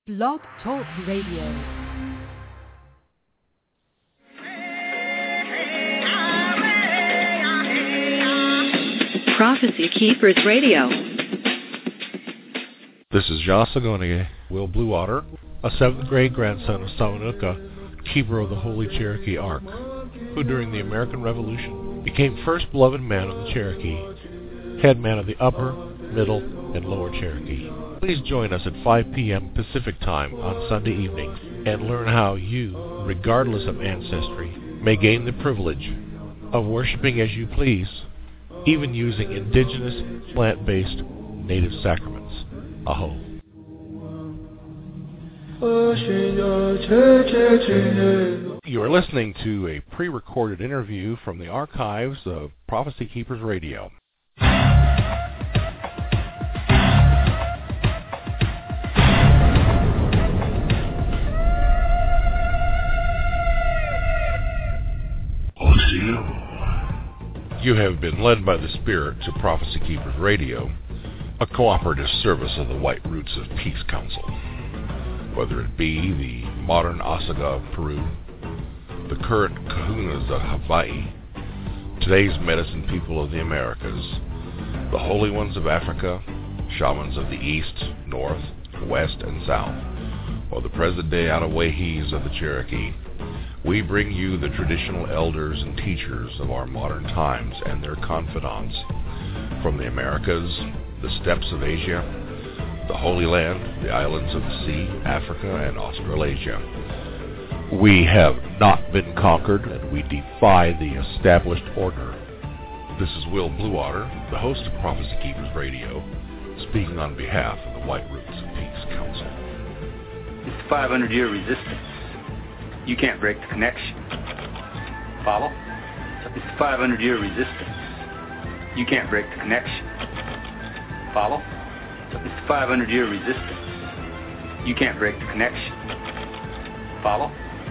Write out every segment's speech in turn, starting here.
Blog Talk Radio. Prophecy Keepers Radio. This is Yasagonie, Will Bluewater, a 7th grade grandson of Samanuka, keeper of the Holy Cherokee Ark, who during the American Revolution became first beloved man of the Cherokee, head man of the Upper, Middle, and Lower Cherokee. Please join us at 5 p.m. Pacific Time on Sunday evenings and learn how you, regardless of ancestry, may gain the privilege of worshiping as you please, even using indigenous, plant-based, native sacraments. Aho. You are listening to a pre-recorded interview from the archives of Prophecy Keepers Radio. You have been led by the Spirit to Prophecy Keepers Radio, a cooperative service of the White Roots of Peace Council. Whether it be the modern Osaga of Peru, the current Kahunas of Hawaii, today's medicine people of the Americas, the Holy Ones of Africa, shamans of the East, North, West, and South, or the present-day Anawahis of the Cherokee, we bring you the traditional elders and teachers of our modern times and their confidants from the Americas, the steppes of Asia, the Holy Land, the islands of the sea, Africa, and Australasia. We have not been conquered, and we defy the established order. This is Will Bluewater, the host of Prophecy Keepers Radio, speaking on behalf of the White Roots of Peace Council. It's 500-year resistance. You can't break the connection. Follow? It's 500-year resistance. You can't break the connection. Follow? It's 500-year resistance. You can't break the connection. Follow?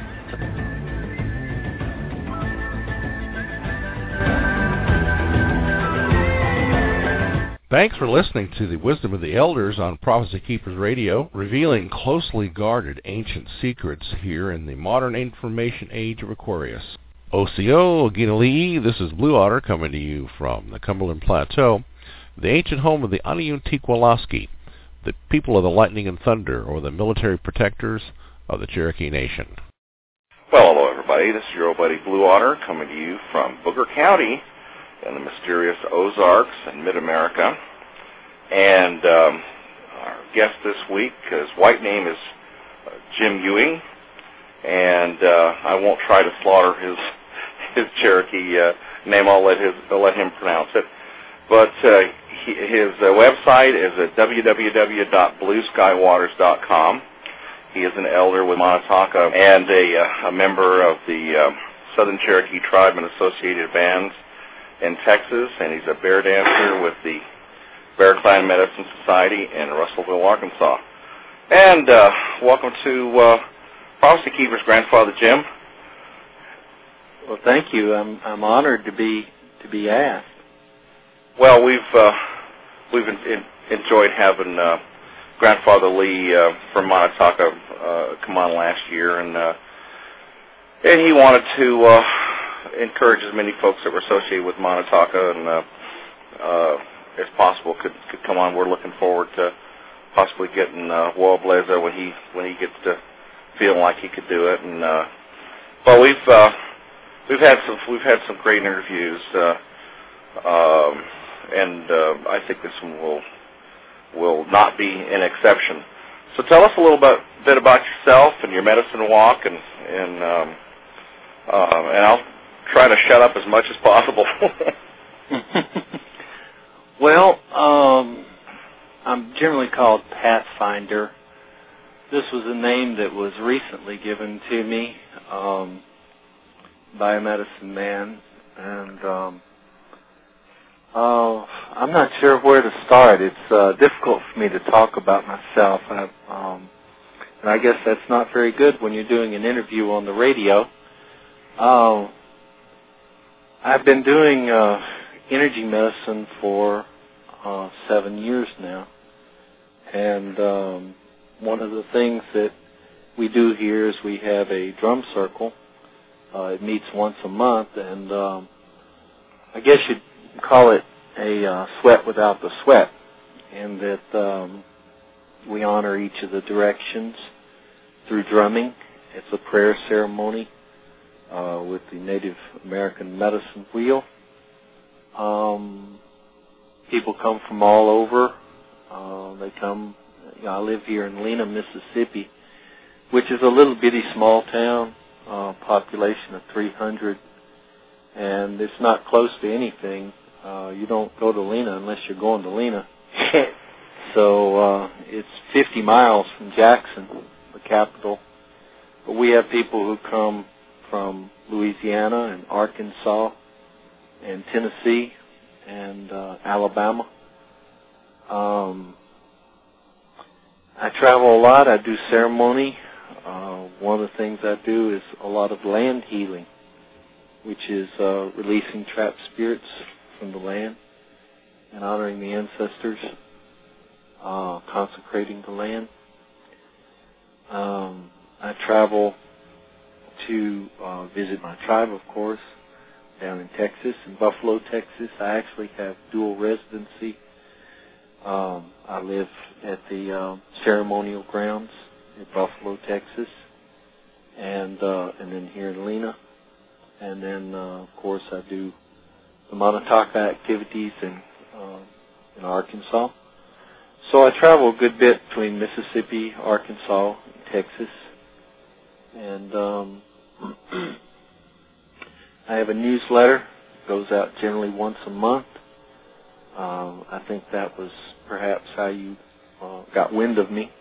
Thanks for listening to the Wisdom of the Elders on Prophecy Keepers Radio, revealing closely guarded ancient secrets here in the modern information age of Aquarius. Osio Oginali'i, this is Bluewater coming to you from the Cumberland Plateau, the ancient home of the Aniuntiqualaski, the people of the lightning and thunder, or the military protectors of the Cherokee Nation. Well, hello everybody, this is your old buddy Bluewater coming to you from Booker County in the mysterious Ozarks in mid-America. And our guest this week, his white name is Jim Ewing, and I won't try to slaughter his Cherokee name. I'll let him pronounce it. But his website is at www.blueskywaters.com. He is an elder with Montauk and a member of the Southern Cherokee Tribe and Associated Bands in Texas, and he's a bear dancer with the Bear Clan Medicine Society in Russellville, Arkansas. And welcome to Prophecy Keepers, Grandfather Jim. Well, thank you. I'm honored to be asked. Well, we've enjoyed having Grandfather Lee from Montauk come on last year, and he wanted to encourage as many folks that were associated with Montauk and as possible could come on. We're looking forward to possibly getting Will Blazer when he gets to feeling like he could do it. And well, we've had some great interviews, and I think this one will not be an exception. So tell us a little bit about yourself and your medicine walk, and I'll try to shut up as much as possible. Well, I'm generally called Pathfinder. This was a name that was recently given to me by a medicine man, and I'm not sure where to start. It's difficult for me to talk about myself, and I guess that's not very good when you're doing an interview on the radio. I've been doing energy medicine for 7 years now, and one of the things that we do here is we have a drum circle. It meets once a month, and I guess you'd call it a sweat without the sweat, in that we honor each of the directions through drumming. It's a prayer ceremony with the Native American medicine wheel. People come from all over. They come. I live here in Lena, Mississippi, which is a little bitty small town, population of 300, and it's not close to anything. You don't go to Lena unless you're going to Lena. So it's 50 miles from Jackson, the capital. But we have people who come from Louisiana and Arkansas and Tennessee and Alabama. I travel a lot. I do ceremony. One of the things I do is a lot of land healing, which is releasing trapped spirits from the land and honoring the ancestors, consecrating the land. I travel to visit my tribe, of course, down in Texas, in Buffalo, Texas. I actually have dual residency. I live at the ceremonial grounds in Buffalo, Texas, and then here in Lena. And then, of course, I do the Manataka activities in Arkansas. So I travel a good bit between Mississippi, Arkansas, and Texas. And I have a newsletter. It goes out generally once a month. I think that was perhaps how you got wind of me.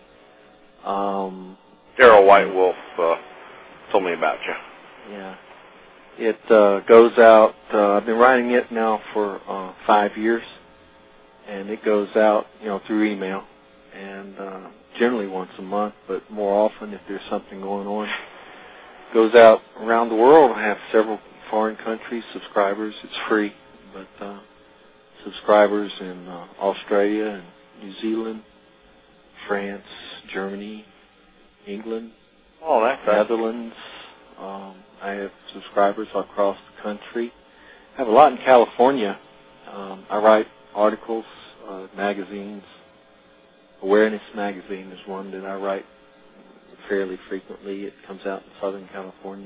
Daryl White Wolf told me about you. Yeah. It goes out, I've been writing it now for 5 years, and it goes out, through email, and generally once a month, but more often if there's something going on. It goes out around the world. I have several foreign countries, subscribers. It's free, but subscribers in Australia and New Zealand, France, Germany, England, Netherlands. I have subscribers across the country. I have a lot in California. I write articles, magazines. Awareness Magazine is one that I write fairly frequently. It comes out in Southern California.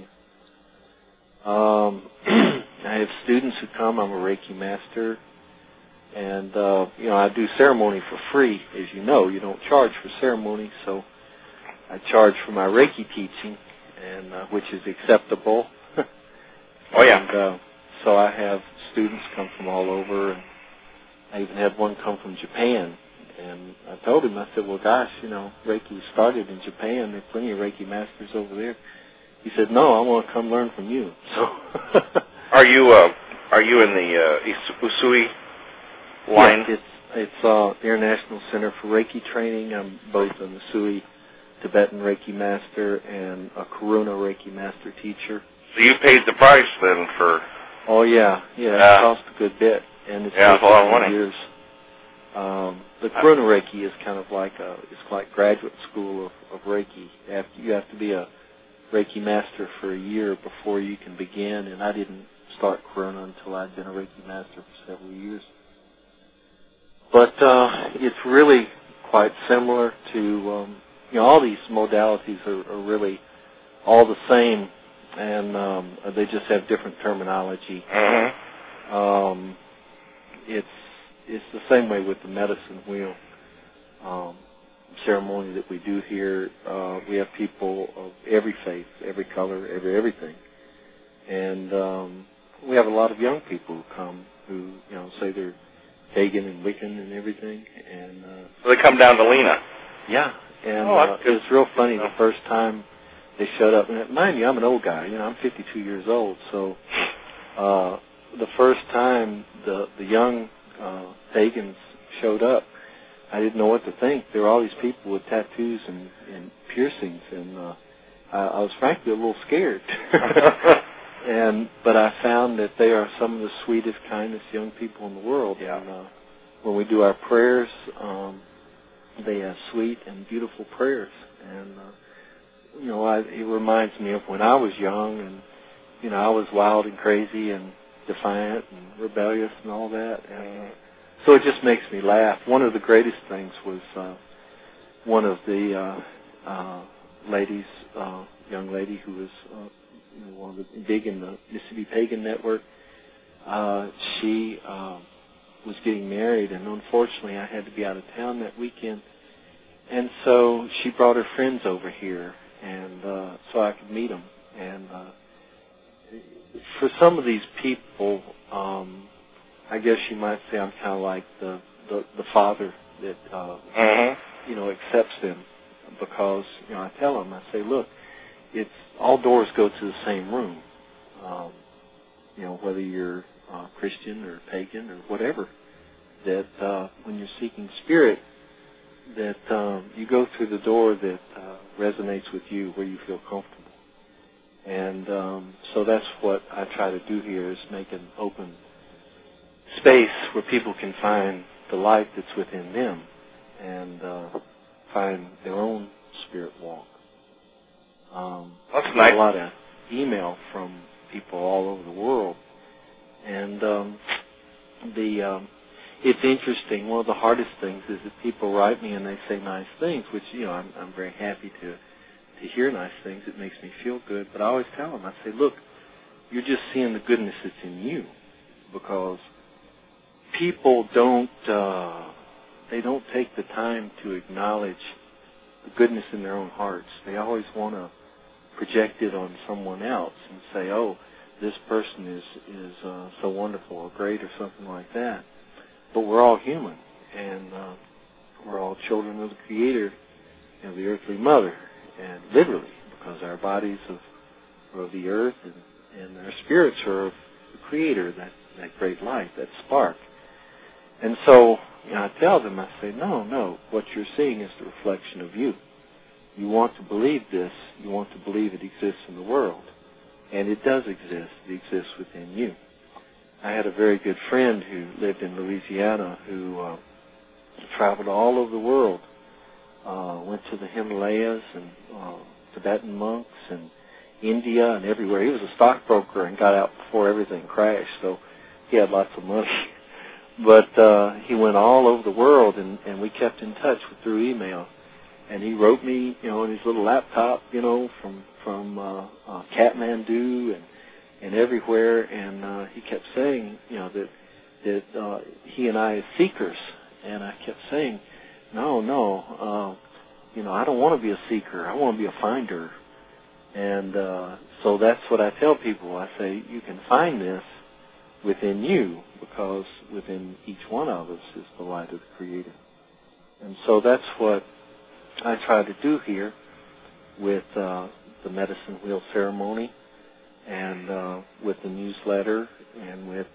I have students who come. I'm a Reiki master. And, I do ceremony for free. As you know, you don't charge for ceremony, so I charge for my Reiki teaching, and which is acceptable. Oh, yeah. And, so I have students come from all over, and I even had one come from Japan. And I told him, I said, well, gosh, Reiki started in Japan. There are plenty of Reiki masters over there. He said, no, I want to come learn from you. So, Are you in the Usui line? Yes, it's the International Center for Reiki Training. I'm both an Usui Tibetan Reiki master and a Karuna Reiki master teacher. So you paid the price then for... Oh, yeah. It cost a good bit. And it's a lot of money. Years. The Karuna Reiki is kind of like it's like graduate school of Reiki. You have to be a Reiki master for a year before you can begin, and I didn't start Karuna until I'd been a Reiki master for several years. But it's really quite similar to, all these modalities are really all the same, and they just have different terminology. Mm-hmm. It's the same way with the medicine wheel ceremony that we do here. We have people of every faith, every color, everything. And we have a lot of young people who come who, say they're pagan and Wiccan and everything. And so they come down to Lena. Yeah. And it was real funny the first time they showed up. And mind you, I'm an old guy. I'm 52 years old. So the first time the young pagans showed up, I didn't know what to think. There were all these people with tattoos and piercings, and I was frankly a little scared. But I found that they are some of the sweetest, kindest young people in the world. Yeah. And when we do our prayers, they have sweet and beautiful prayers. And, it reminds me of when I was young and, I was wild and crazy and defiant and rebellious and all that. And so it just makes me laugh. One of the greatest things was one of the ladies, young lady who was one of the big in the Mississippi Pagan Network. She was getting married, and unfortunately I had to be out of town that weekend. And so she brought her friends over here, and so I could meet them. And for some of these people, I guess you might say I'm kind of like the father that accepts them, because I tell them, I say, look, it's all doors go to the same room. Whether you're Christian or pagan or whatever, that when you're seeking spirit, that you go through the door that resonates with you, where you feel comfortable. And so that's what I try to do here, is make an open space where people can find the light that's within them and find their own spirit walk. That's nice. A lot of email from people all over the world. And it's interesting. One of the hardest things is that people write me and they say nice things, which, I'm very happy to hear nice things. It makes me feel good. But I always tell them, I say, look, you're just seeing the goodness that's in you, because people don't take the time to acknowledge the goodness in their own hearts. They always want to project it on someone else and say, oh, this person is so wonderful or great or something like that. But we're all human, and we're all children of the Creator and the earthly mother, and literally, because our bodies are of the earth, and our spirits are of the Creator, that great light, that spark. And so I tell them, I say, no, what you're seeing is the reflection of you. You want to believe this. You want to believe it exists in the world. And it does exist. It exists within you. I had a very good friend who lived in Louisiana who traveled all over the world, went to the Himalayas and Tibetan monks and India and everywhere. He was a stockbroker and got out before everything crashed, so he had lots of money. But he went all over the world, and we kept in touch through email. And he wrote me, on his little laptop, from Kathmandu and everywhere. And he kept saying, that he and I are seekers. And I kept saying, no, I don't want to be a seeker. I want to be a finder. And so that's what I tell people. I say, you can find this within you, because within each one of us is the light of the Creator. And so that's what I try to do here with the medicine wheel ceremony, and with the newsletter, and with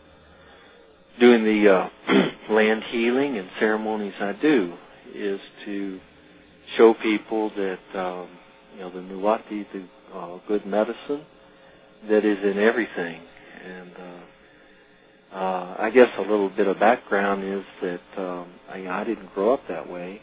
doing the land healing and ceremonies I do, is to show people that the Nuwati, the good medicine that is in everything. And I guess a little bit of background is that I didn't grow up that way.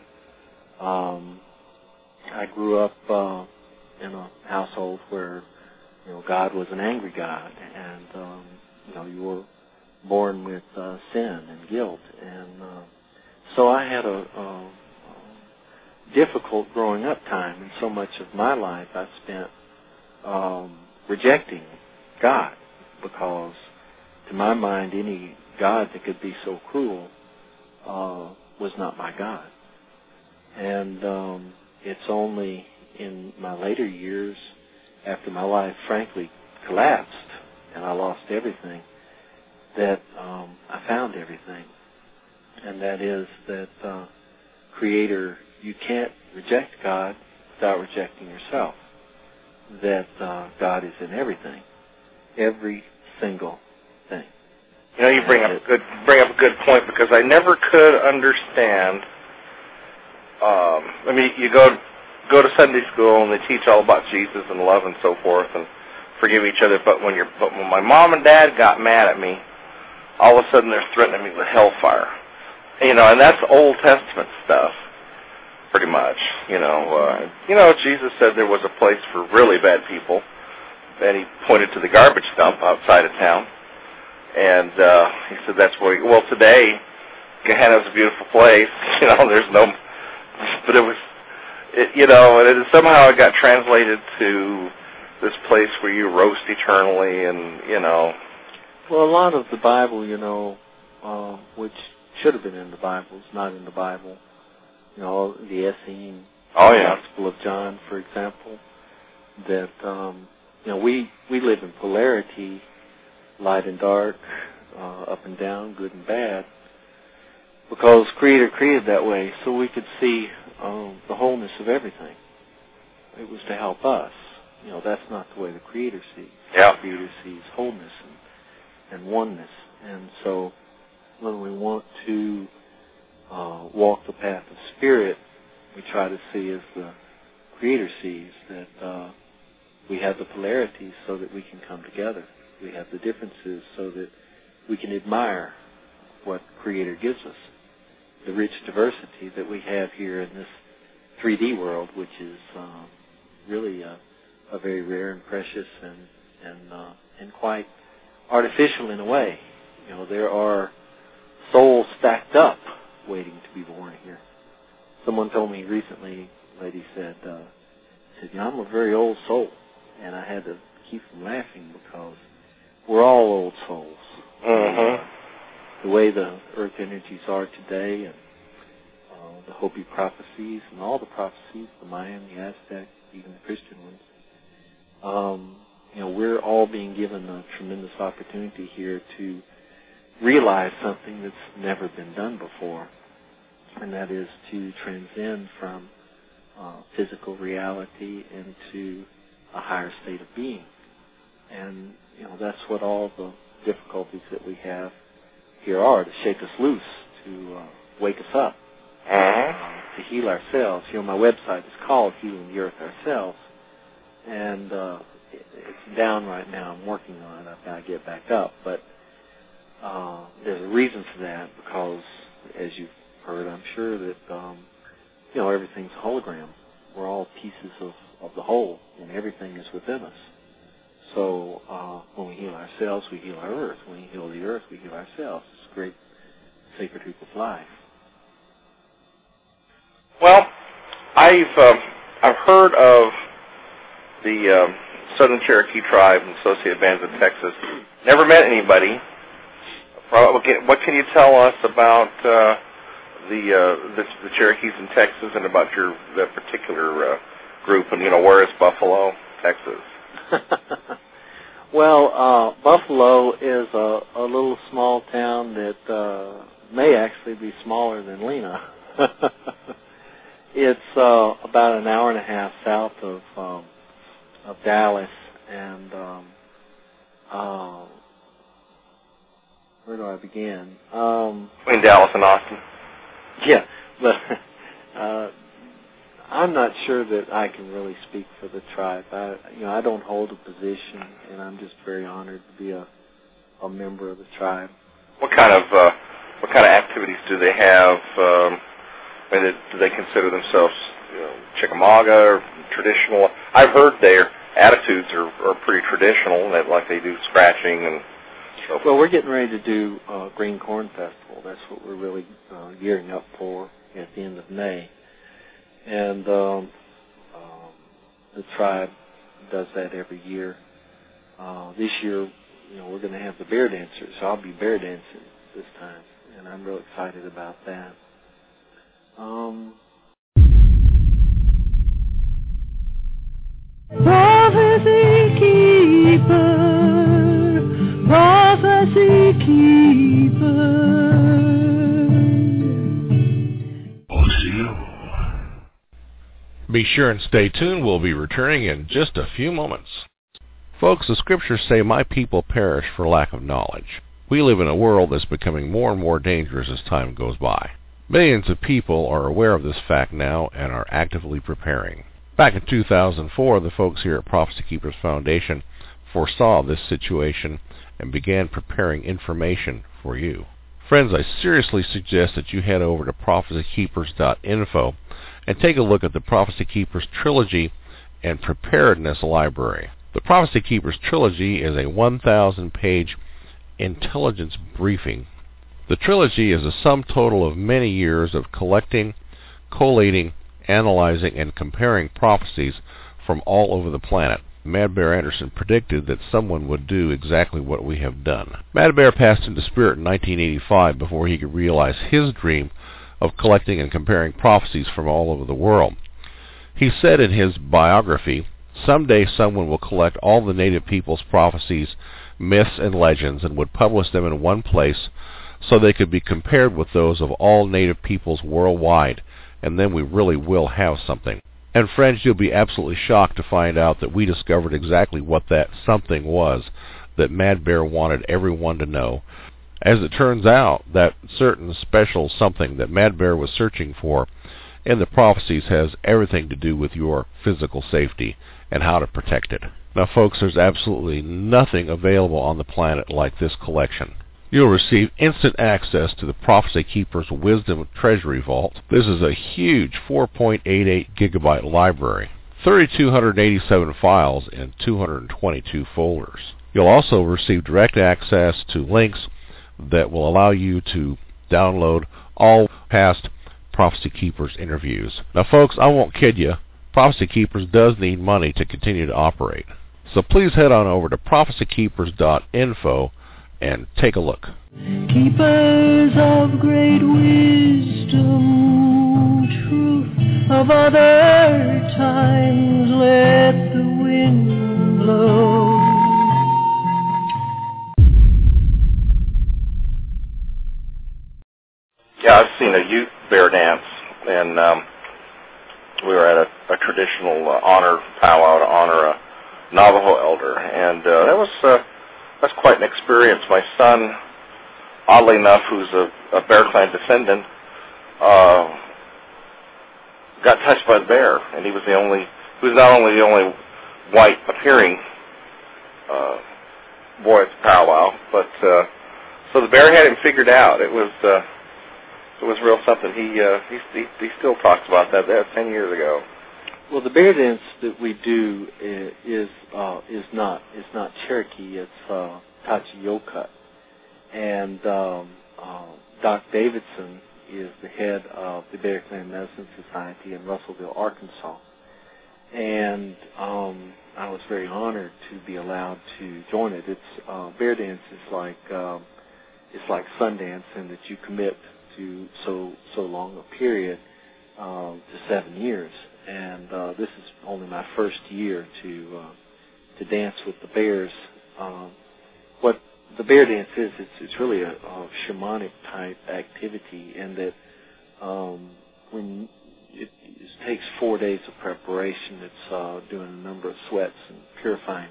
I grew up in a household where God was an angry God, and you were born with sin and guilt, and so I had a difficult growing up time, and so much of my life I spent rejecting God, because to my mind any God that could be so cruel was not my God. And it's only in my later years, after my life frankly collapsed and I lost everything, that I found everything. And that is that Creator, you can't reject God without rejecting yourself. That God is in everything, every single thing. You bring up a good point, because I never could understand. You go to Sunday school and they teach all about Jesus and love and so forth and forgive each other. But when my mom and dad got mad at me, all of a sudden they're threatening me with hellfire. And that's Old Testament stuff. pretty much. Jesus said there was a place for really bad people, and he pointed to the garbage dump outside of town, and he said that's where. Well, today, Gehenna's a beautiful place. There's no, but and somehow it got translated to this place where you roast eternally, and Well, a lot of the Bible, which should have been in the Bible, is not in the Bible. The Essene, the Gospel of John, for example, that we live in polarity, light and dark, up and down, good and bad, because Creator created that way so we could see the wholeness of everything. It was to help us. That's not the way the Creator sees. Yeah. The Creator sees wholeness and oneness. And so when we want to walk the path of Spirit, we try to see as the Creator sees, that we have the polarities so that we can come together. We have the differences so that we can admire what Creator gives us. The rich diversity that we have here in this 3D world, which is really a very rare and precious and quite artificial in a way. There are souls stacked up waiting to be born here. Someone told me recently, a lady said, I'm a very old soul. And I had to keep from laughing because we're all old souls. The way the earth energies are today, and the Hopi prophecies, and all the prophecies, the Mayan, the Aztec, even the Christian ones, we're all being given a tremendous opportunity here to realize something that's never been done before, and that is to transcend from physical reality into a higher state of being. And, that's what all the difficulties that we have here are, to shake us loose, to wake us up, to heal ourselves. My website is called Healing the Earth Ourselves, and it's down right now. I'm working on it. I've got to get back up. But there's a reason for that, because, as you've heard, I'm sure that, everything's a hologram. We're all pieces of the whole, and everything is within us. So when we heal ourselves, we heal our earth. When we heal the earth, we heal ourselves. It's a great sacred hoop of life. Well, I've heard of the Southern Cherokee tribe and Associated Bands of Texas. Never met anybody. What can you tell us about the Cherokees in Texas and about that particular group? And where is Buffalo, Texas? Well, Buffalo is a little small town that may actually be smaller than Lena. It's about an hour and a half south of Dallas, and where do I begin? Between Dallas and Austin. Yeah, but I'm not sure that I can really speak for the tribe. I don't hold a position, and I'm just very honored to be a member of the tribe. What kind of activities do they have? Do they consider themselves Chickamauga or traditional? I've heard their attitudes are pretty traditional, that like they do scratching and so forth. Well, we're getting ready to do Green Corn Festival. That's what we're really gearing up for at the end of May. And the tribe does that every year. This year, we're going to have the bear dancers. So I'll be bear dancing this time, and I'm real excited about that. Prophecy keeper. Be sure and stay tuned. We'll be returning in just a few moments. Folks, the scriptures say, "My people perish for lack of knowledge." We live in a world that's becoming more and more dangerous as time goes by. Millions of people are aware of this fact now and are actively preparing. Back in 2004, the folks here at Prophecy Keepers Foundation foresaw this situation and began preparing information for you. Friends, I seriously suggest that you head over to prophecykeepers.info and take a look at the Prophecy Keepers Trilogy and Preparedness Library. The Prophecy Keepers Trilogy is a 1,000-page intelligence briefing. The trilogy is a sum total of many years of collecting, collating, analyzing, and comparing prophecies from all over the planet. Mad Bear Anderson predicted that someone would do exactly what we have done. Mad Bear passed into spirit in 1985 before he could realize his dream of collecting and comparing prophecies from all over the world. He said in his biography, "Someday someone will collect all the native people's prophecies, myths, and legends and would publish them in one place so they could be compared with those of all native peoples worldwide, and then we really will have something." And friends, you'll be absolutely shocked to find out that we discovered exactly what that something was that Mad Bear wanted everyone to know. As it turns out, that certain special something that Mad Bear was searching for in the prophecies has everything to do with your physical safety and how to protect it. Now, folks, there's absolutely nothing available on the planet like this collection. You'll receive instant access to the Prophecy Keepers Wisdom Treasury Vault. This is a huge 4.88 gigabyte library, 3,287 files in 222 folders. You'll also receive direct access to links that will allow you to download all past Prophecy Keepers interviews. Now, folks, I won't kid you. Prophecy Keepers does need money to continue to operate. So please head on over to prophecykeepers.info and take a look. Keepers of great wisdom, truth of other times, let the wind blow. Yeah, I've seen a youth bear dance, and we were at a traditional honor powwow to honor a Navajo elder, and that's quite an experience. My son, oddly enough, who's a Bear Clan descendant, got touched by the bear, and he was not only the only white appearing boy at the powwow, but so the bear had him figured out. It was real something. He still talks about that 10 years ago. Well, the bear dance that we do is not Cherokee. It's Tachiyokut, and Doc Davidson is the head of the Bear Clan Medicine Society in Russellville, Arkansas, and I was very honored to be allowed to join it. It's bear dance is like Sundance in that you commit to so long a period to 7 years. And this is only my first year to dance with the bears. What the bear dance is, it's really a shamanic type activity, in that when it takes 4 days of preparation, it's doing a number of sweats and purifying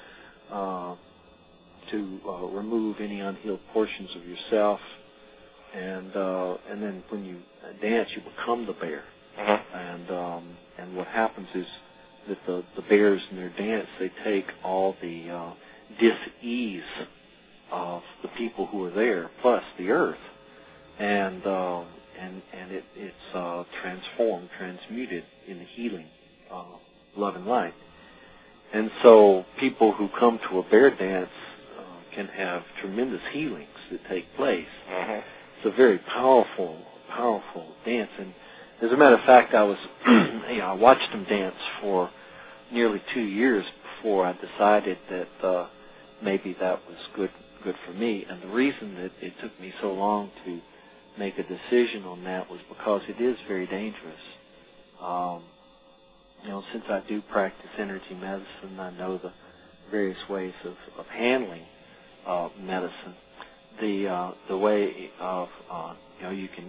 to remove any unhealed portions of yourself, and then when you dance, you become the bear. Uh-huh. And what happens is that the bears in their dance, they take all the dis-ease of the people who are there, plus the earth, and it's transmuted in the healing, love and light. And so people who come to a bear dance can have tremendous healings that take place. Uh-huh. It's a very powerful dance. And as a matter of fact, I watched them dance for nearly 2 years before I decided that maybe that was good for me. And the reason that it took me so long to make a decision on that was because it is very dangerous. Since I do practice energy medicine, I know the various ways of handling medicine. The way of you can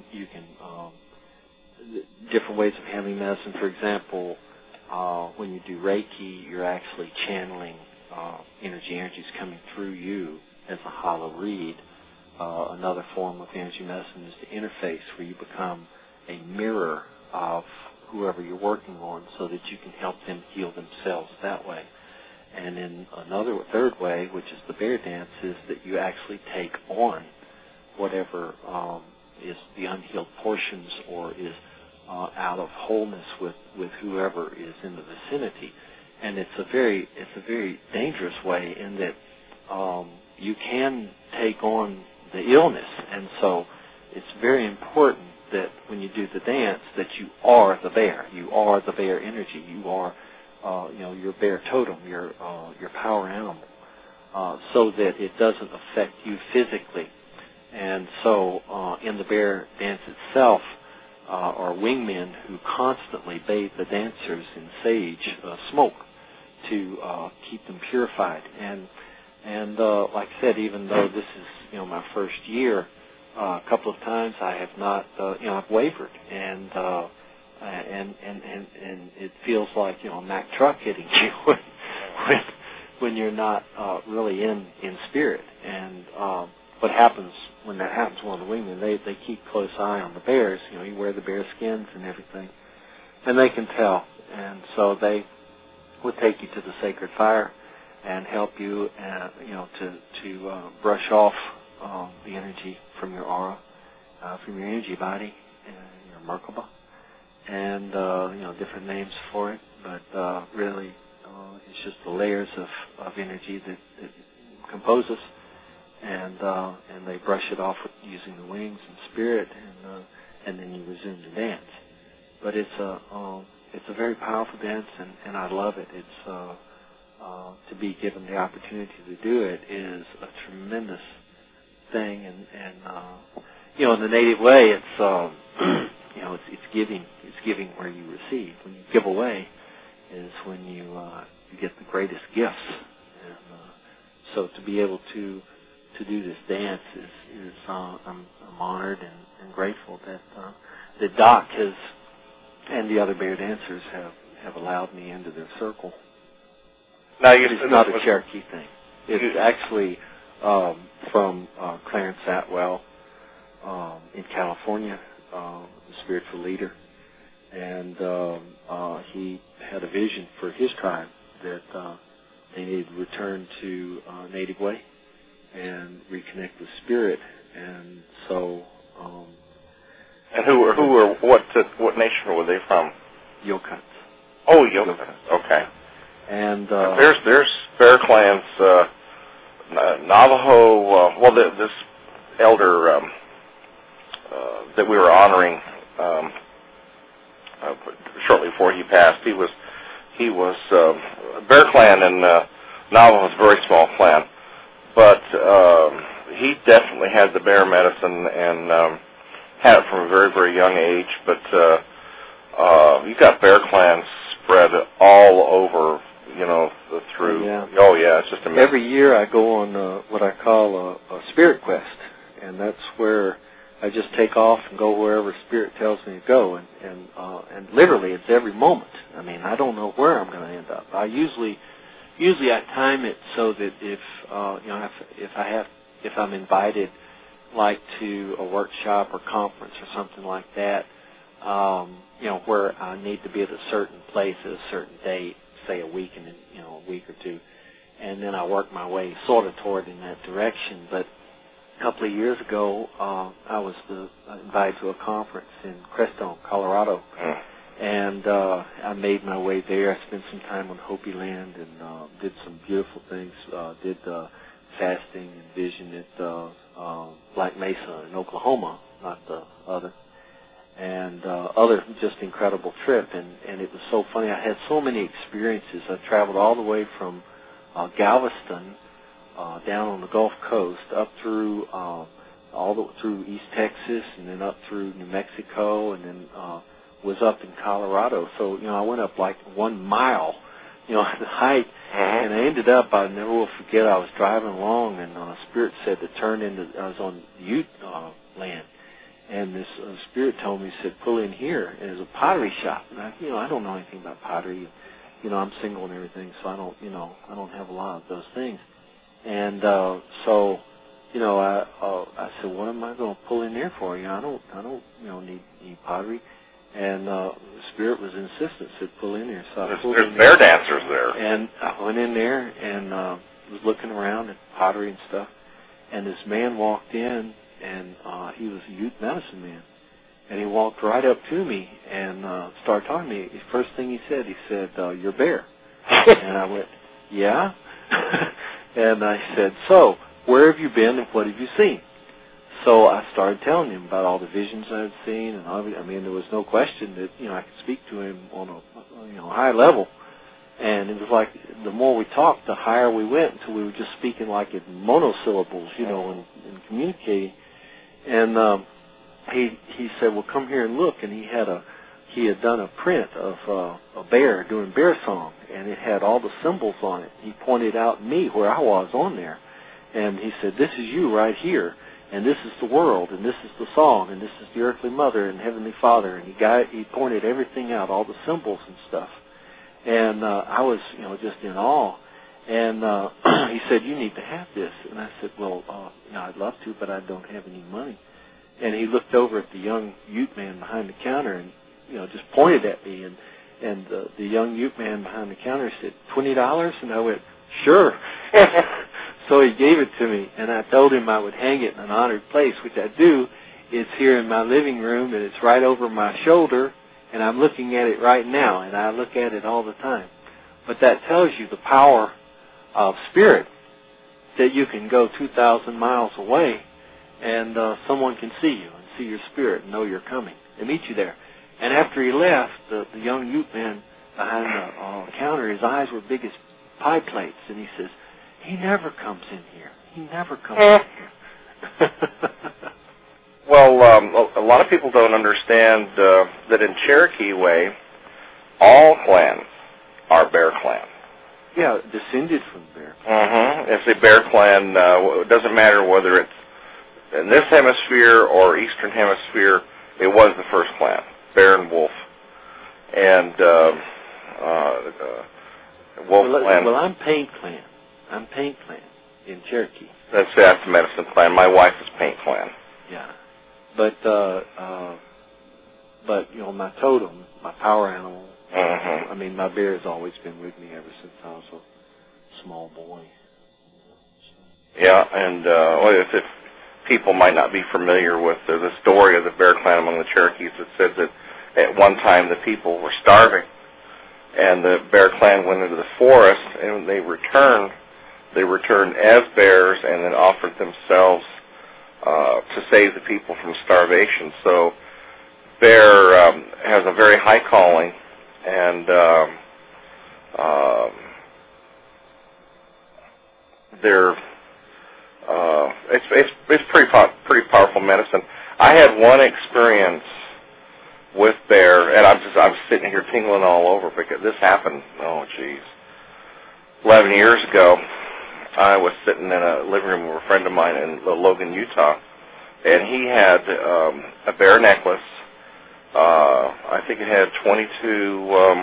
different ways of handling medicine. For example, when you do Reiki, you're actually channeling energies coming through you as a hollow reed. Another form of energy medicine is the interface, where you become a mirror of whoever you're working on, so that you can help them heal themselves that way. And in third way, which is the bear dance, is that you actually take on whatever is the unhealed portions or is out of wholeness with whoever is in the vicinity. And it's a very dangerous way in that you can take on the illness, and so it's very important that when you do the dance that you are the bear. You are the bear energy. You are your bear totem, your power animal, so that it doesn't affect you physically. And so in the bear dance itself are wingmen who constantly bathe the dancers in sage smoke to keep them purified. And like I said, even though this is my first year, a couple of times I have not I've wavered, and it feels like a Mack truck hitting you when you're not really in spirit. And what happens when that happens? One of the wingmen, they keep close eye on the bears. You wear the bear skins and everything, and they can tell. And so they would take you to the sacred fire and help you, to brush off the energy from your aura, from your energy body, your Merkaba, and different names for it. But really, it's just the layers of energy that compose us, and they brush it off using the wings and spirit, and then you resume the dance. But it's a very powerful dance, and I love it. It's to be given the opportunity to do it is a tremendous thing, and in the native way, it's it's giving. It's giving where you receive. When you give away, is when you get the greatest gifts. And so to be able to do this dance is I'm honored and grateful that Doc has and the other bear dancers have allowed me into their circle. Now it's not a Cherokee thing. It's actually from Clarence Atwell in California, the spiritual leader, and he had a vision for his tribe that they needed to return to native way and reconnect with spirit, and so. And what nation were they from? Yokuts. Oh, Yokuts. Okay. And there's bear clans, Navajo. This elder that we were honoring shortly before he passed, he was bear clan, and Navajo was a very small clan, but he definitely had the bear medicine and had it from a very, very young age. But you've got bear clans spread all over. Through. Yeah. Oh, yeah, it's just amazing. Every year I go on what I call a spirit quest, and that's where I just take off and go wherever spirit tells me to go, and literally it's every moment. I mean, I don't know where I'm going to end up. I usually I time it so that if I'm invited, like to a workshop or conference or something like that, where I need to be at a certain place at a certain date, say a week or two, and then I work my way sort of toward in that direction. But a couple of years ago, I was invited to a conference in Crestone, Colorado, and I made my way there. I spent some time on Hopi land and did some beautiful things. Did fasting and vision at Black Mesa in Oklahoma, not the other. And other just incredible trip, and it was so funny. I had so many experiences. I traveled all the way from Galveston down on the Gulf Coast, up through through East Texas, and then up through New Mexico, and then was up in Colorado. So I went up like 1 mile, the hike, and I ended up. I never will forget. I was driving along, and Spirit said to turn into. I was on Ute land. And this spirit told me, said, pull in here. And it was a pottery shop. And I don't know anything about pottery. I'm single and everything, so I don't have a lot of those things. And so, I said, what am I going to pull in there for? I don't need pottery. And the spirit was insistent, said, pull in there. So there's bear dancers there. And I went in there and was looking around at pottery and stuff. And this man walked in. and he was a youth medicine man. And he walked right up to me and started talking to me. The first thing he said, "You're Bear." And I went, "Yeah?" And I said, "So, where have you been and what have you seen?" So I started telling him about all the visions I had seen, and I mean, there was no question that I could speak to him on a high level. And it was like the more we talked, the higher we went until we were just speaking like in monosyllables, and communicating. And he said, "Well, come here and look." And he had done a print of a bear doing bear song, and it had all the symbols on it. He pointed out me where I was on there, and he said, "This is you right here, and this is the world, and this is the song, and this is the earthly mother and heavenly father." And he pointed everything out, all the symbols and stuff. And I was, just in awe. And he said, "You need to have this." And I said, "Well, I'd love to, but I don't have any money." And he looked over at the young Ute man behind the counter and, just pointed at me. And the young Ute man behind the counter said, $20? And I went, "Sure." So he gave it to me, and I told him I would hang it in an honored place, which I do. It's here in my living room, and it's right over my shoulder, and I'm looking at it right now, and I look at it all the time. But that tells you the power of spirit, that you can go 2,000 miles away, and someone can see you and see your spirit and know you're coming and meet you there. And after he left, the young Ute man behind the counter, his eyes were big as pie plates, and he says, "He never comes in here. He never comes in here." Well, a lot of people don't understand that in Cherokee way, all clans are Bear Clan. Yeah, descended from Bear. It's a Bear Clan. It doesn't matter whether it's in this hemisphere or Eastern Hemisphere. It was the first clan, Bear and Wolf. And Wolf Clan. Well, I'm Paint Clan. I'm Paint Clan in Cherokee. That's the Medicine Clan. My wife is Paint Clan. Yeah. But my totem, my power animal, I mean, my bear has always been with me ever since I was a small boy. Yeah, and if people might not be familiar with the story of the Bear Clan among the Cherokees, it said that at one time the people were starving, and the Bear Clan went into the forest, and they returned as bears and then offered themselves to save the people from starvation. So Bear has a very high calling, and it's pretty powerful medicine. I had one experience with Bear, and I'm sitting here tingling all over because this happened. 11 years ago. I was sitting in a living room with a friend of mine in Logan, Utah, and he had a bear necklace. I think it had 22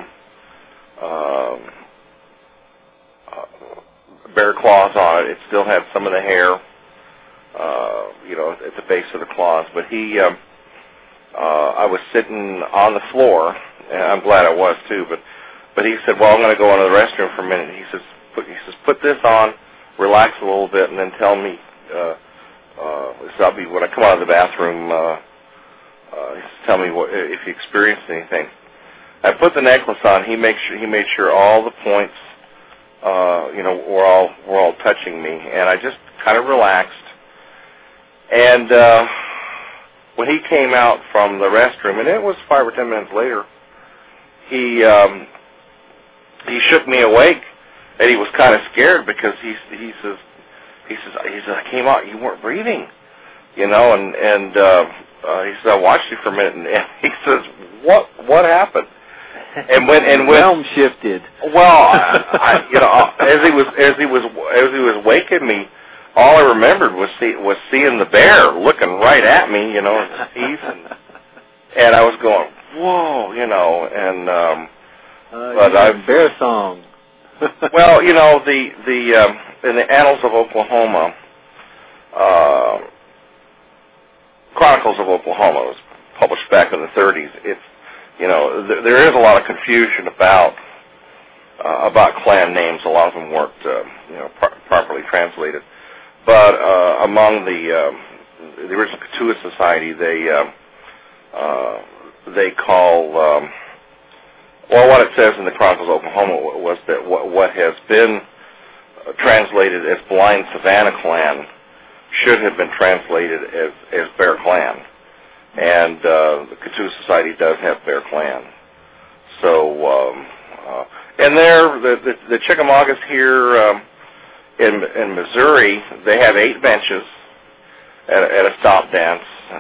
bear claws on it. It still had some of the hair, at the base of the claws. But I was sitting on the floor, and I'm glad I was too. But he said, "Well, I'm going to go into the restroom for a minute." He says, "Put this on, relax a little bit, and then tell me." When I come out of the bathroom, he says, "Tell me if you experienced anything." I put the necklace on. He made sure all the points, were all touching me, and I just kind of relaxed. And when he came out from the restroom, and it was 5 or 10 minutes later, he shook me awake, and he was kind of scared because he says, "I came out, you weren't breathing, and he said, I watched you for a minute," and he says, "What happened?" And when realm shifted. Well, as he was waking me, all I remembered was seeing the bear looking right at me, in his teeth, and I was going, "Whoa," and but I've bear song. Well, the in the Annals of Oklahoma, Chronicles of Oklahoma was published back in the 30s. It's there is a lot of confusion about clan names. A lot of them weren't properly translated. But among the the original Kituah Society, they call, well, what it says in the Chronicles of Oklahoma was that what has been translated as Blind Savannah Clan should have been translated as Bear Clan. And the Kituah Society does have Bear Clan. So, and the Chickamaugas here in Missouri, they have 8 benches at a stop dance.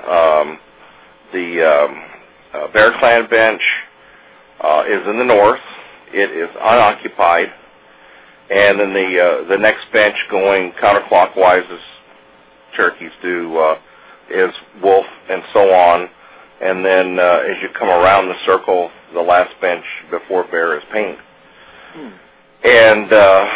The Bear Clan bench is in the north. It is unoccupied. And then the next bench going counterclockwise, as Cherokees do, is Wolf and so on. And then as you come around the circle, the last bench before Bear is Paint. And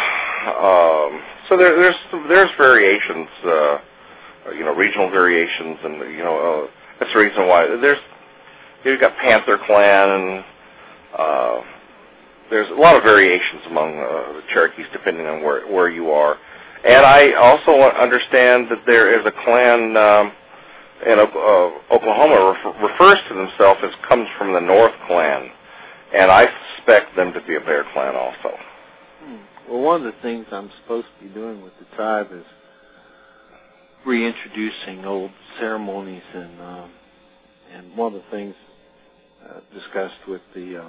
so there's variations, regional variations, and that's the reason why you've got Panther Clan, and there's a lot of variations among the Cherokees depending on where you are. And I also understand that there is a clan in Oklahoma refers to themselves as comes from the North Clan, and I suspect them to be a Bear Clan also. Well, one of the things I'm supposed to be doing with the tribe is reintroducing old ceremonies, and one of the things discussed with the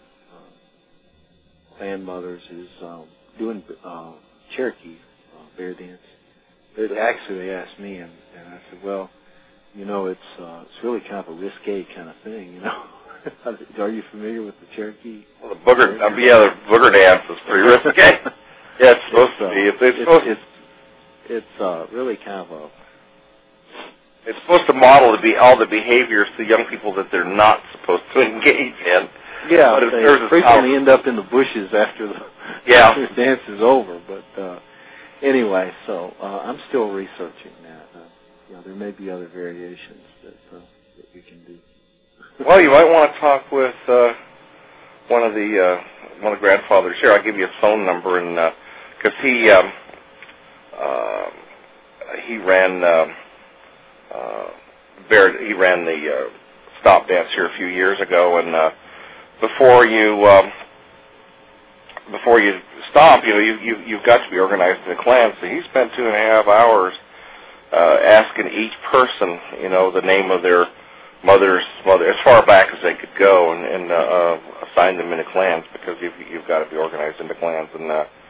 clan mothers is doing Cherokee bear dance. They asked me, and I said, well, it's really kind of a risque kind of thing, Are you familiar with the Cherokee? Well, the booger dance is pretty risque. Yeah, it's supposed to be. It's really kind of it's supposed to model all the behaviors to young people that they're not supposed to engage in. Yeah, but they frequently end up in the bushes after the dance is over. But anyway, so I'm still researching that. There may be other variations that we can do. Well, you might want to talk with one of the grandfathers here. I'll give you his phone number, and because he ran the stop dance here a few years ago, and before you stop, you've got to be organized in a clan. So he spent 2.5 hours asking each person, the name of their mother's mother, as far back as they could go, and assign them into clans, because you've got to be organized into clans. And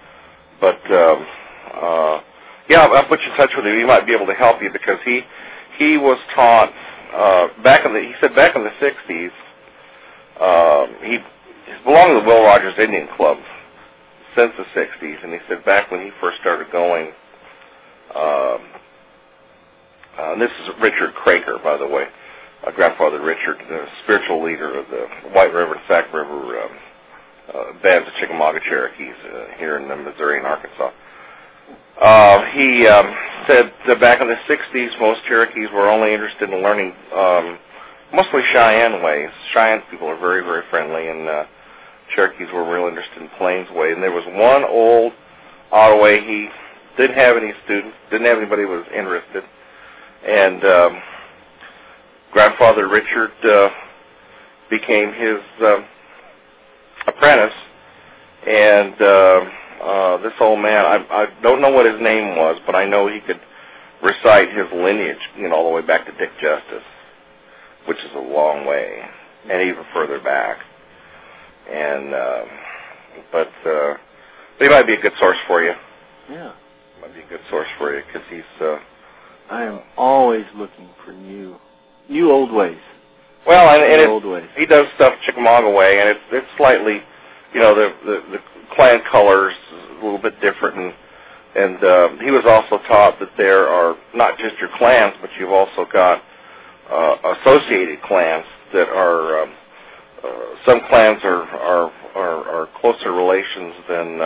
I'll put you in touch with him. He might be able to help you, because he was taught back in the 60s. He belonged to the Will Rogers Indian Club since the 60s, and he said back when he first started going, and this is Richard Craker, by the way, Grandfather Richard, the spiritual leader of the White River and Sac River bands of Chickamauga Cherokees here in Missouri and Arkansas. He said that back in the 60s, most Cherokees were only interested in learning mostly Cheyenne ways. Cheyenne people are very, very friendly, and Cherokees were real interested in Plains way. And there was one old Ottaway. He didn't have any students, didn't have anybody who was interested. And Grandfather Richard became his apprentice. And this old man, I don't know what his name was, but I know he could recite his lineage, all the way back to Dick Justice, which is a long way, and even further back. And but he might be a good source for you. Yeah, might be a good source for you, because he's. I am always looking for new old ways. Well, and old ways. He does stuff Chickamauga way, and it's slightly, the clan colors is a little bit different, and he was also taught that there are not just your clans, but you've also got associated clans that are. Some clans are closer relations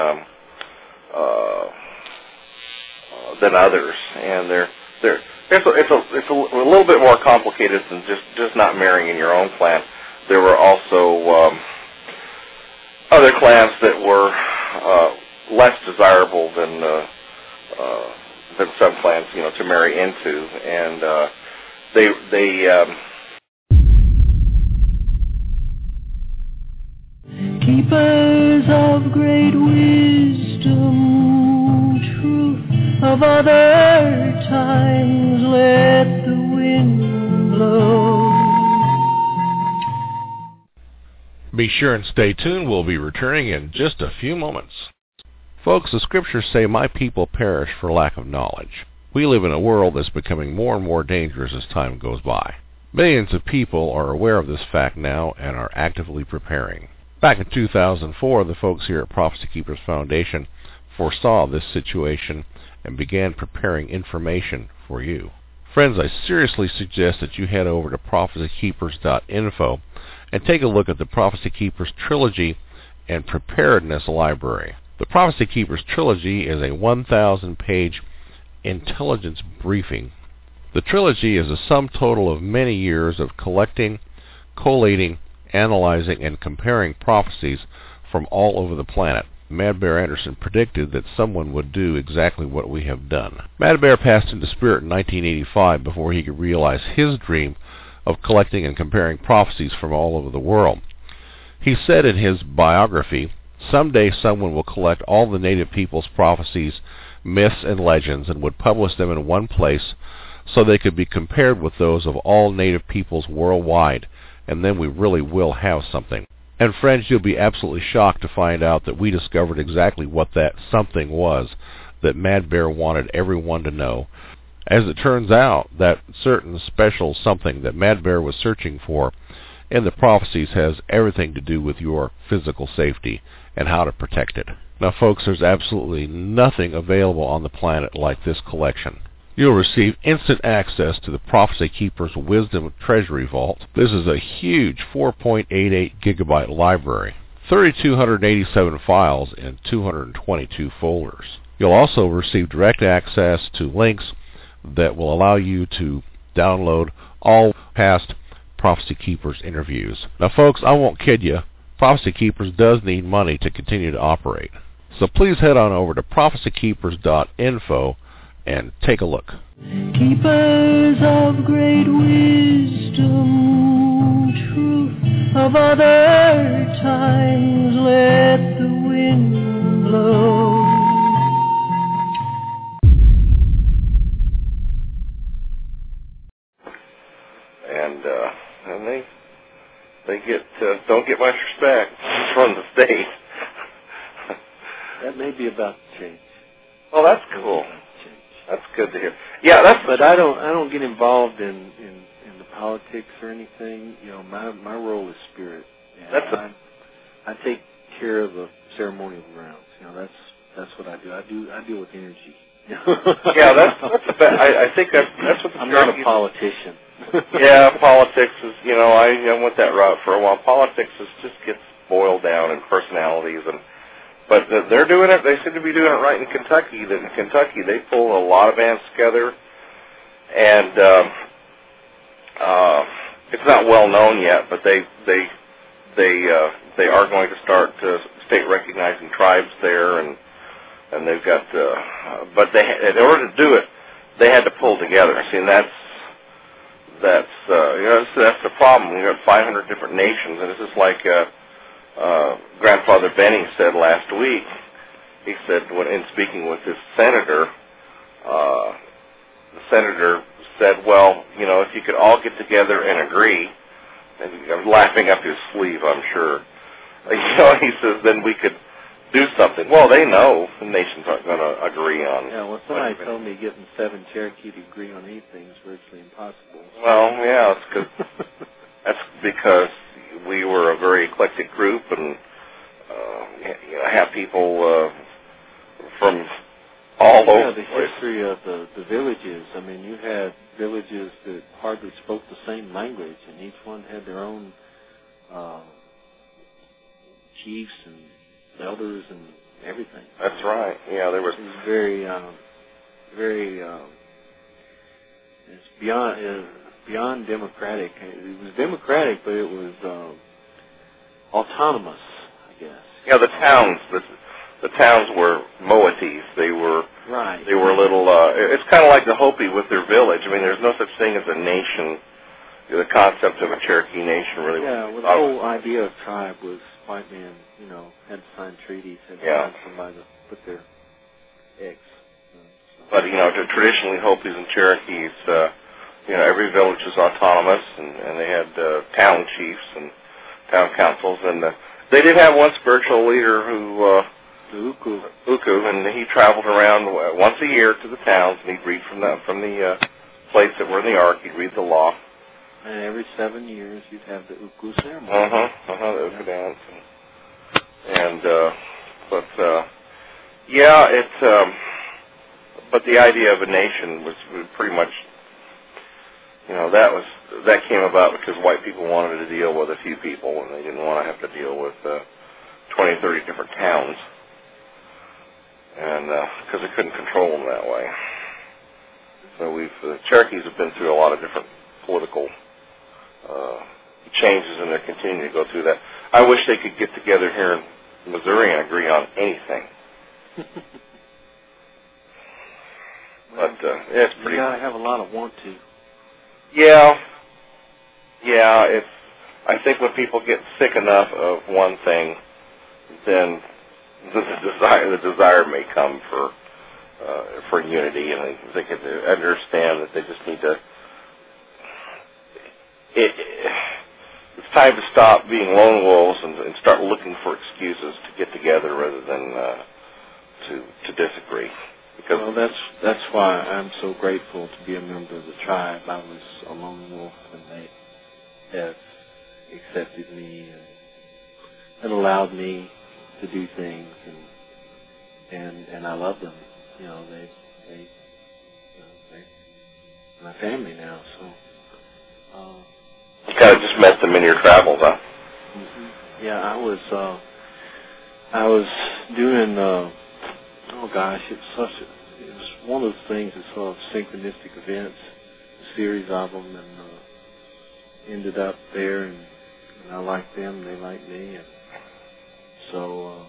than others, and it's a little bit more complicated than just not marrying in your own clan. There were also other clans that were less desirable some clans, to marry into, and they keepers of great wisdom, truth of other times, let the wind blow. Be sure and stay tuned. We'll be returning in just a few moments. Folks, the scriptures say, "My people perish for lack of knowledge." We live in a world that's becoming more and more dangerous as time goes by. Millions of people are aware of this fact now and are actively preparing. Back in 2004, the folks here at Prophecy Keepers Foundation foresaw this situation and began preparing information for you. Friends, I seriously suggest that you head over to prophecykeepers.info and take a look at the Prophecy Keepers Trilogy and Preparedness Library. The Prophecy Keepers Trilogy is a 1,000-page intelligence briefing. The trilogy is a sum total of many years of collecting, collating, analyzing, and comparing prophecies from all over the planet. Mad Bear Anderson predicted that someone would do exactly what we have done. Mad Bear passed into spirit in 1985 before he could realize his dream of collecting and comparing prophecies from all over the world. He said in his biography, "Someday someone will collect all the native people's prophecies, myths, and legends and would publish them in one place so they could be compared with those of all native peoples worldwide, and then we really will have something." And friends, you'll be absolutely shocked to find out that we discovered exactly what that something was that Mad Bear wanted everyone to know. As it turns out, that certain special something that Mad Bear was searching for in the prophecies has everything to do with your physical safety and how to protect it. Now, folks, there's absolutely nothing available on the planet like this collection. You'll receive instant access to the Prophecy Keepers Wisdom Treasury Vault. This is a huge 4.88 gigabyte library, 3,287 files in 222 folders. You'll also receive direct access to links that will allow you to download all past Prophecy Keepers interviews. Now, folks, I won't kid you. Prophecy Keepers does need money to continue to operate. So please head on over to prophecykeepers.info and take a look. Keepers of great wisdom, truth of other times, let the wind blow. And they get don't get much respect from the state. That may be about to change. Oh, that's cool. That's good to hear. Yeah, But I don't get involved in the politics or anything. My role is spirit. And I take care of the ceremonial grounds. That's what I do. I deal with energy. Yeah, that's I think that's what the I'm not a politician. Yeah, politics is, I went that route for a while. Politics just gets boiled down in personalities, but they're doing it. They seem to be doing it right in Kentucky. In Kentucky, they pull a lot of bands together, and it's not well known yet, but they are going to start state recognizing tribes there, and they've got. But in order to do it, they had to pull together. See, and that's the problem. We got 500 different nations, and it's just like Grandfather Benny said last week. He said, in speaking with his senator, the senator said, "Well, if you could all get together and agree," and I'm laughing up his sleeve, I'm sure. He says, "then we could do something." Well, they know the nations aren't going to agree on. Yeah, well, somebody told me getting 7 Cherokee to agree on anything is virtually impossible. Well, yeah, that's because we were a very eclectic group, and have people from all over. Yeah, the history of the villages. I mean, you had villages that hardly spoke the same language, and each one had their own chiefs and elders and everything. That's right. Yeah, there was. It was very, it's beyond democratic. It was democratic, but it was autonomous, I guess. Yeah, the towns, the towns were moieties. They were right. They were little. It's kind of like the Hopi with their village. I mean, there's no such thing as a nation. The concept of a Cherokee nation really. Yeah, well, the whole idea of tribe was white men, had to sign treaties, had to find somebody to put their eggs. But traditionally Hopis and Cherokees, every village was autonomous, and they had town chiefs and town councils, and they did have one spiritual leader who. Uku, and he traveled around once a year to the towns, and he'd read from the plates that were in the ark. He'd read the law. And every 7 years, you'd have the Uku ceremony. The Uku dance, but the idea of a nation was pretty much, that came about because white people wanted to deal with a few people, and they didn't want to have to deal with 20, 30 different towns. And because they couldn't control them that way. So the Cherokees have been through a lot of different political changes, and they're continuing to go through that. I wish they could get together here in Missouri and agree on anything. But it's pretty. You gotta have a lot of want to. Yeah. I think when people get sick enough of one thing, then the desire may come for unity, and they can understand that they just need to. It's time to stop being lone wolves and start looking for excuses to get together rather than to disagree. Because that's why I'm so grateful to be a member of the tribe. I was a lone wolf, and they have accepted me and allowed me to do things, and I love them. They my family now. So you kind of just met them in your travels, huh? Mm-hmm. Yeah, I was doing. It was one of those things that sort of synchronistic events, a series of them, and ended up there, and I liked them, they liked me, and so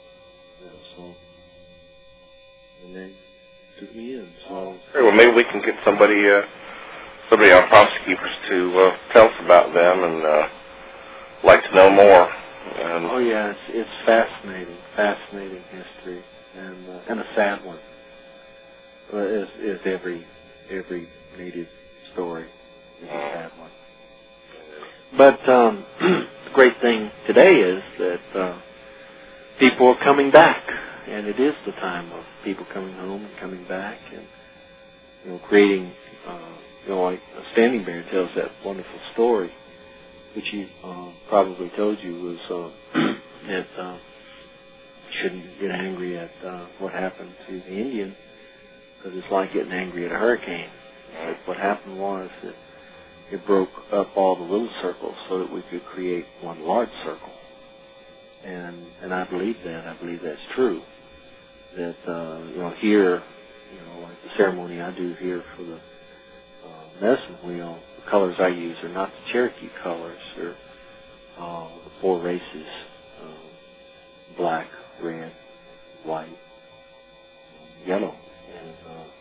and they took me in. So well, maybe we can get somebody on Prosecutors to tell us about them and like to know more. And it's fascinating history, and a sad one. Is every native story is a sad one. But the great thing today is that people are coming back, and it is the time of people coming home and coming back, and creating. Like Standing Bear tells that wonderful story, which he probably told you, was that you shouldn't get angry at what happened to the Indian, because it's like getting angry at a hurricane. But what happened was that it broke up all the little circles so that we could create one large circle. And I believe that. I believe that's true. That here, like the ceremony I do here for the medicine wheel, the colors I use are not the Cherokee colors. They're the four races: black, red, white, yellow, and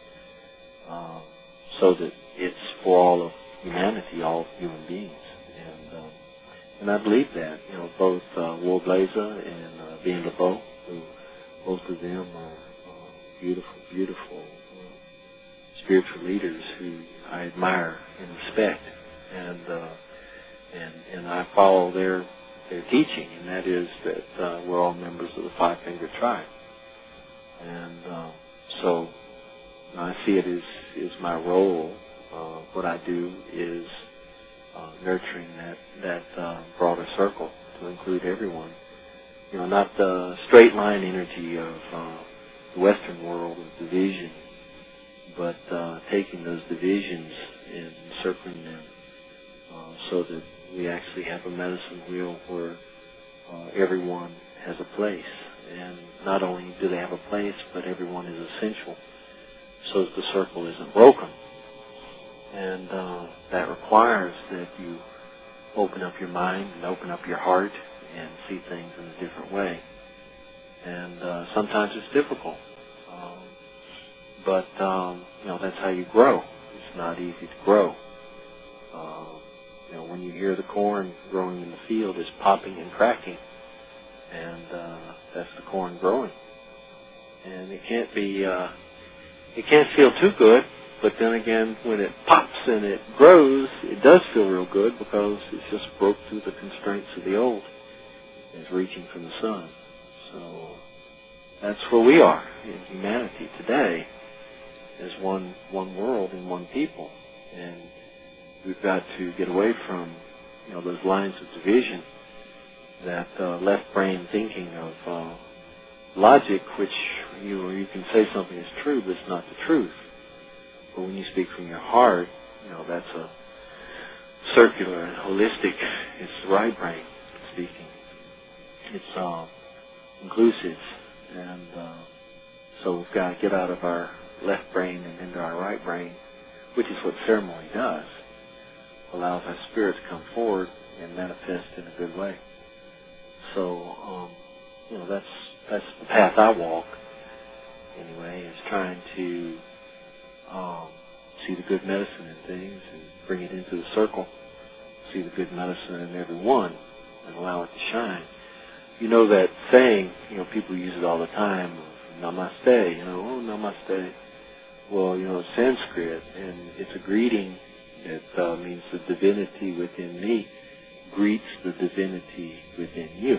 so that it's for all of humanity, all human beings, and I believe that. Both War Blazer and Bien LeBeau, who both of them are beautiful spiritual leaders who I admire and respect, and I follow their teaching, and that is that we're all members of the Five Finger Tribe, and so I see it as my role. What I do is nurturing that broader circle to include everyone. Not the straight line energy of the Western world of division, but taking those divisions and circling them so that we actually have a medicine wheel where everyone has a place. And not only do they have a place, but everyone is essential so that the circle isn't broken. And that requires that you open up your mind and open up your heart and see things in a different way. And sometimes it's difficult. But that's how you grow. It's not easy to grow. When you hear the corn growing in the field, it's popping and cracking. And that's the corn growing. And it can't feel too good, but then again, when it pops and it grows, it does feel real good because it's just broke through the constraints of the old. It's reaching from the sun. So that's where we are in humanity today, as one world and one people. And we've got to get away from those lines of division, that left brain thinking of logic, which you can say something is true, but it's not the truth. But when you speak from your heart, that's a circular and holistic. It's the right brain speaking. It's inclusive, and so we've got to get out of our left brain and into our right brain, which is what ceremony does. Allows our spirit to come forward and manifest in a good way. So, that's the path I walk. Anyway, is trying to see the good medicine in things and bring it into the circle. See the good medicine in everyone and allow it to shine. That saying, people use it all the time, namaste, namaste. Well, it's Sanskrit, and it's a greeting that means the divinity within me greets the divinity within you.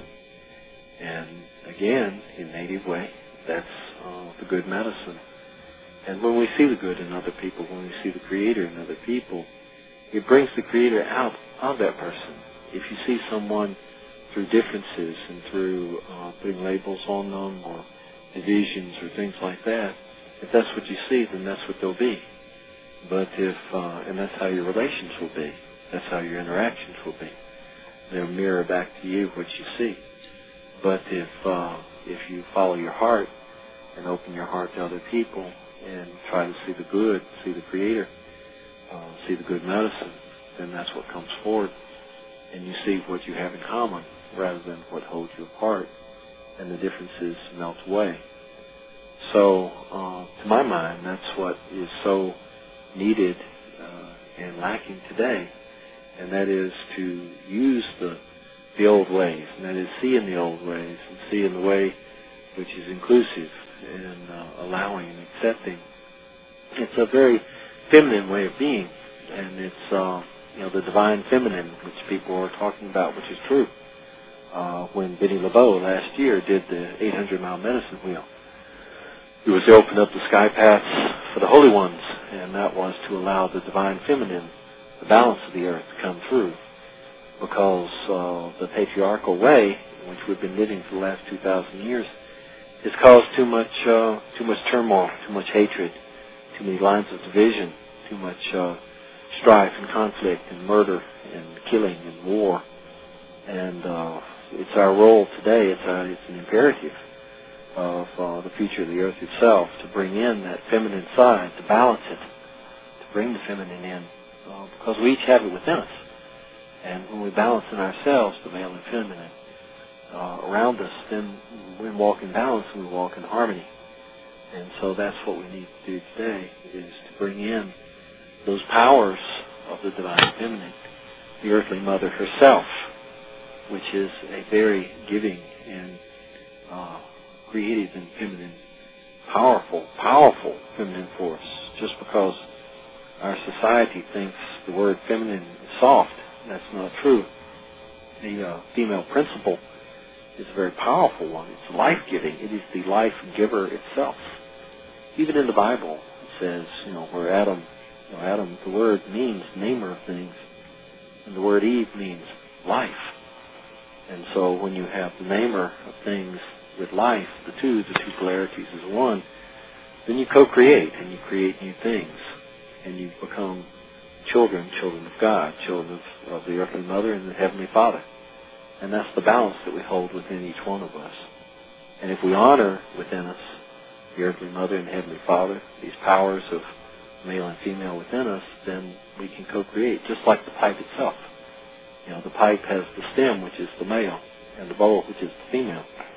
And again, in native way, that's the good medicine. And when we see the good in other people, when we see the Creator in other people, it brings the Creator out of that person. If you see someone through differences and through putting labels on them or divisions or things like that, if that's what you see, then that's what they'll be. But and that's how your relations will be. That's how your interactions will be. They'll mirror back to you what you see. But if you follow your heart and open your heart to other people and try to see the good, see the Creator, see the good medicine, then that's what comes forward. And you see what you have in common rather than what holds you apart, and the differences melt away. So, to my mind, that's what is so needed and lacking today, and that is to use the old ways, and that is see in the old ways and see in the way which is inclusive and allowing and accepting. It's a very feminine way of being, and it's the divine feminine which people are talking about, which is true. When Benny LeBeau last year did the 800-mile medicine wheel, it was to open up the sky paths for the holy ones, and that was to allow the divine feminine, the balance of the earth, to come through. Because the patriarchal way, in which we've been living for the last 2,000 years, has caused too much turmoil, too much hatred, too many lines of division, too much strife and conflict and murder and killing and war. And it's our role today, it's an imperative of the future of the earth itself to bring in that feminine side, to balance it, to bring the feminine in, because we each have it within us. And when we balance in ourselves the male and feminine around us, then we walk in balance and we walk in harmony. And so that's what we need to do today, is to bring in those powers of the divine feminine, the earthly mother herself, which is a very giving and creative and feminine, powerful feminine force. Just because our society thinks the word feminine is soft, that's not true. The female principle is a very powerful one. It's life-giving. It is the life giver itself. Even in the Bible, it says, where Adam, the word means namer of things, and the word Eve means life. And so when you have the namer of things with life, the two polarities as one, then you co-create and you create new things, and you become children of God, children of the earthly mother and the heavenly Father. And that's the balance that we hold within each one of us. And if we honor within us the earthly mother and the heavenly Father, these powers of male and female within us, then we can co-create, just like the pipe itself. The pipe has the stem, which is the male, and the bowl, which is the female.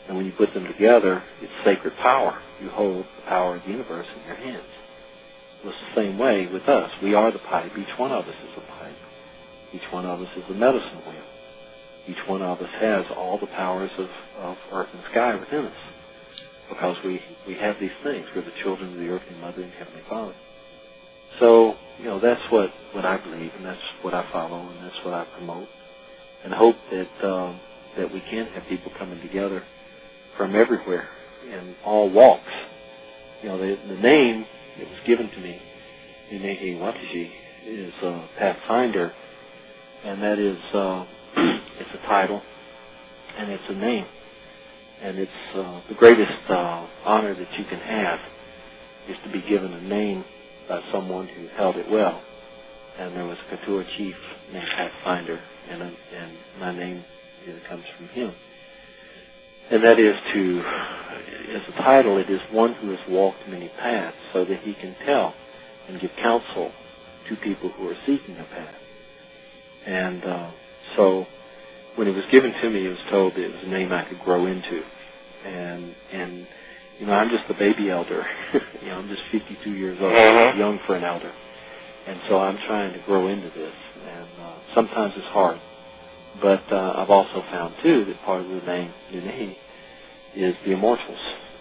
And when you put them together, it's sacred power. You hold the power of the universe in your hands. Well, it's the same way with us. We are the pipe. Each one of us is a pipe. Each one of us is a medicine wheel. Each one of us has all the powers of earth and sky within us, because we have these things. We're the children of the earthly mother and heavenly Father. So, that's what I believe, and that's what I follow, and that's what I promote, and hope that we can have people coming together from everywhere in all walks. The name that was given to me, Nunehe Wataji, is Pathfinder, and that is it's a title, and it's a name, and it's the greatest honor that you can have is to be given a name by someone who held it well. And there was a Katua chief named Pathfinder, and my name comes from him. And that is as a title, it is one who has walked many paths, so that he can tell and give counsel to people who are seeking a path. And so when it was given to me, it was told that it was a name I could grow into. And I'm just a baby elder. I'm just 52 years old, young for an elder. And so I'm trying to grow into this. And sometimes it's hard. But I've also found, too, that part of the name Nunehe is the immortals.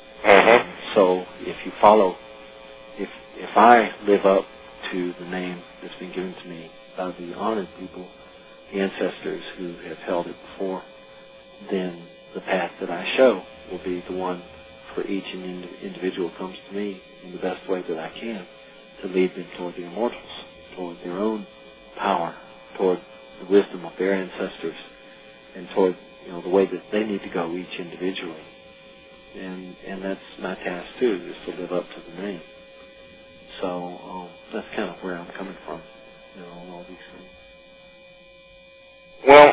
So if you follow, if I live up to the name that's been given to me by the honored people, the ancestors who have held it before, then the path that I show will be the one for each individual comes to me in the best way that I can to lead them toward the immortals, toward their own power, toward the wisdom of their ancestors, and toward the way that they need to go each individually. And that's my task too, is to live up to the name. So that's kind of where I'm coming from, on all these things. Well,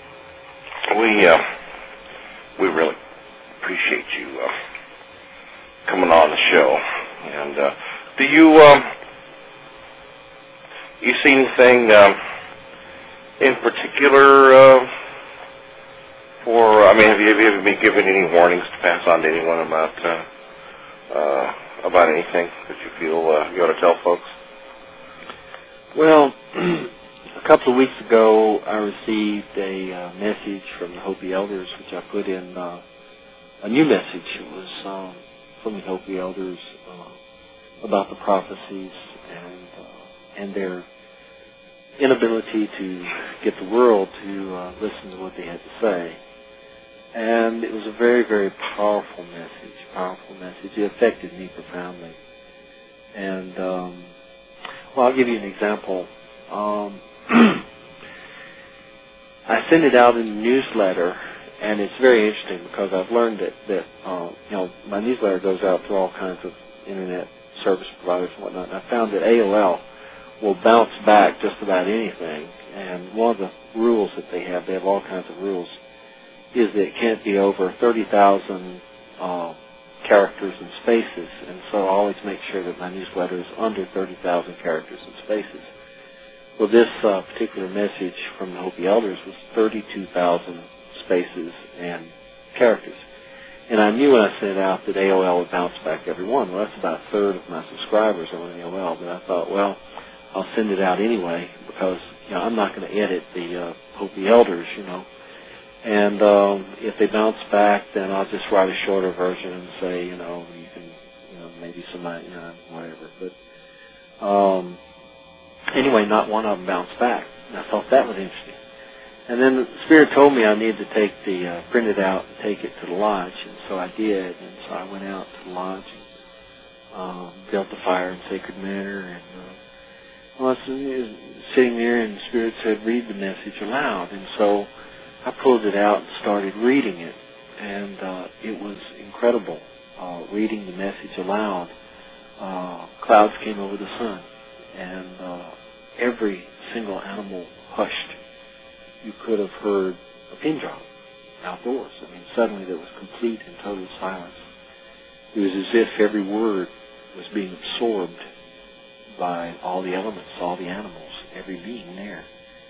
we really appreciate you coming on the show. And do you see anything in particular have you been given any warnings to pass on to anyone about anything that you feel you ought to tell folks? Well, a couple of weeks ago, I received a message from the Hopi Elders, which I put in a new message. It was from the Hopi Elders about the prophecies and their inability to get the world to listen to what they had to say. And it was a very, very powerful message. It affected me profoundly. And, I'll give you an example. I send it out in a newsletter, and it's very interesting because I've learned that my newsletter goes out to all kinds of internet service providers and whatnot. And I found that AOL will bounce back just about anything. And one of the rules that they have all kinds of rules, is that it can't be over 30,000 characters and spaces. And so I always make sure that my newsletter is under 30,000 characters and spaces. Well, this particular message from the Hopi Elders was 32,000 spaces and characters. And I knew when I sent it out that AOL would bounce back every one. Well, that's about a third of my subscribers on AOL. But I thought, well, I'll send it out anyway because I'm not going to edit the Hopi Elders, And if they bounce back, then I'll just write a shorter version and say, you can, maybe somebody, whatever. But anyway, not one of them bounced back. And I thought that was interesting. And then the Spirit told me I needed to take print it out and take it to the lodge. And so I did. And so I went out to the lodge and built the fire in sacred manner. And I was sitting there, and the Spirit said, read the message aloud. And so I pulled it out and started reading it. And it was incredible, reading the message aloud. Clouds came over the sun, and every single animal hushed. You could have heard a pin drop outdoors. Suddenly there was complete and total silence. It was as if every word was being absorbed by all the elements, all the animals, every being there.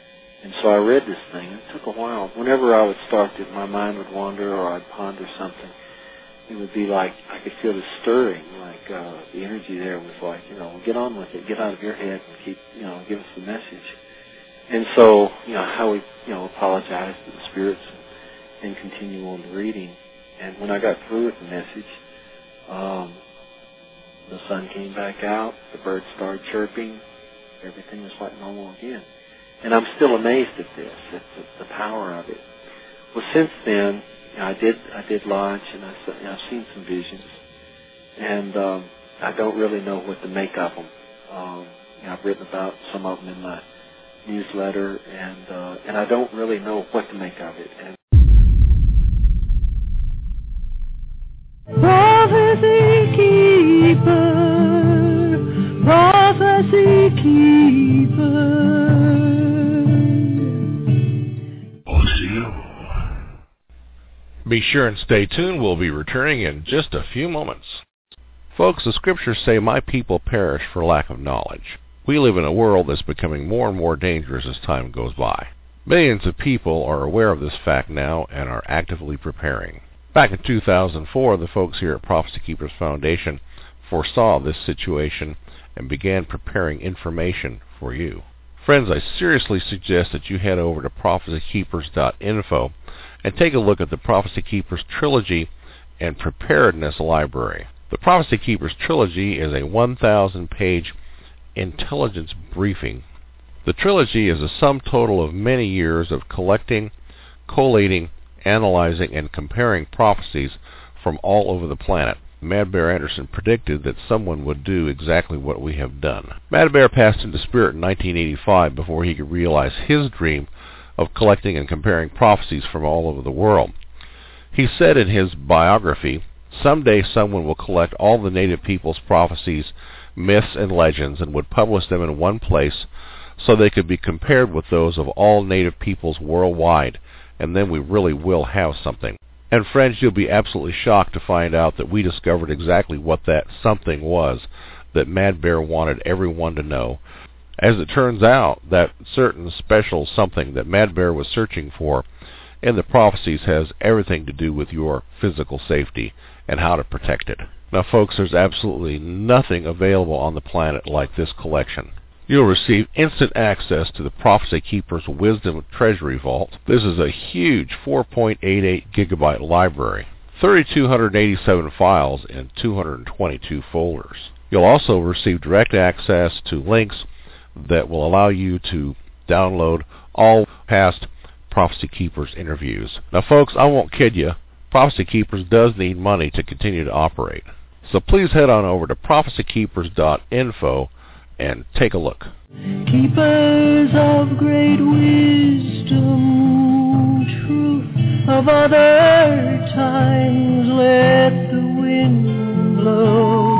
And so I read this thing. It took a while. Whenever I would start it, my mind would wander or I'd ponder something. It would be like I could feel the stirring, like the energy there was like, get on with it, get out of your head and keep, give us the message. And so, I would, apologize to the spirits and continue on the reading. And when I got through with the message, the sun came back out, the birds started chirping, everything was like normal again. And I'm still amazed at this, at the power of it. Well, since then, I did lodge, and I've seen some visions, and I don't really know what to make of them. I've written about some of them in my newsletter, and I don't really know what to make of it. And Prophecy keeper. Be sure and stay tuned. We'll be returning in just a few moments. Folks, the scriptures say, "My people perish for lack of knowledge." We live in a world that's becoming more and more dangerous as time goes by. Millions of people are aware of this fact now and are actively preparing. Back in 2004, the folks here at Prophecy Keepers Foundation foresaw this situation and began preparing information for you. Friends, I seriously suggest that you head over to prophecykeepers.info and take a look at the Prophecy Keepers Trilogy and Preparedness Library. The Prophecy Keepers Trilogy is a 1,000-page intelligence briefing. The trilogy is a sum total of many years of collecting, collating, analyzing, and comparing prophecies from all over the planet. Mad Bear Anderson predicted that someone would do exactly what we have done. Mad Bear passed into spirit in 1985 before he could realize his dream of collecting and comparing prophecies from all over the world. He said in his biography, "Someday someone will collect all the native people's prophecies, myths, and legends and would publish them in one place so they could be compared with those of all native peoples worldwide, and then we really will have something." And friends, you'll be absolutely shocked to find out that we discovered exactly what that something was that Mad Bear wanted everyone to know. As it turns out, that certain special something that Mad Bear was searching for in the prophecies has everything to do with your physical safety and how to protect it. Now, folks, there's absolutely nothing available on the planet like this collection. You'll receive instant access to the Prophecy Keepers Wisdom Treasury Vault. This is a huge 4.88 gigabyte library, 3,287 files in 222 folders. You'll also receive direct access to links that will allow you to download all past Prophecy Keepers interviews. Now, folks, I won't kid you. Prophecy Keepers does need money to continue to operate. So please head on over to prophecykeepers.info and take a look. Keepers of great wisdom, truth of other times, let the wind blow.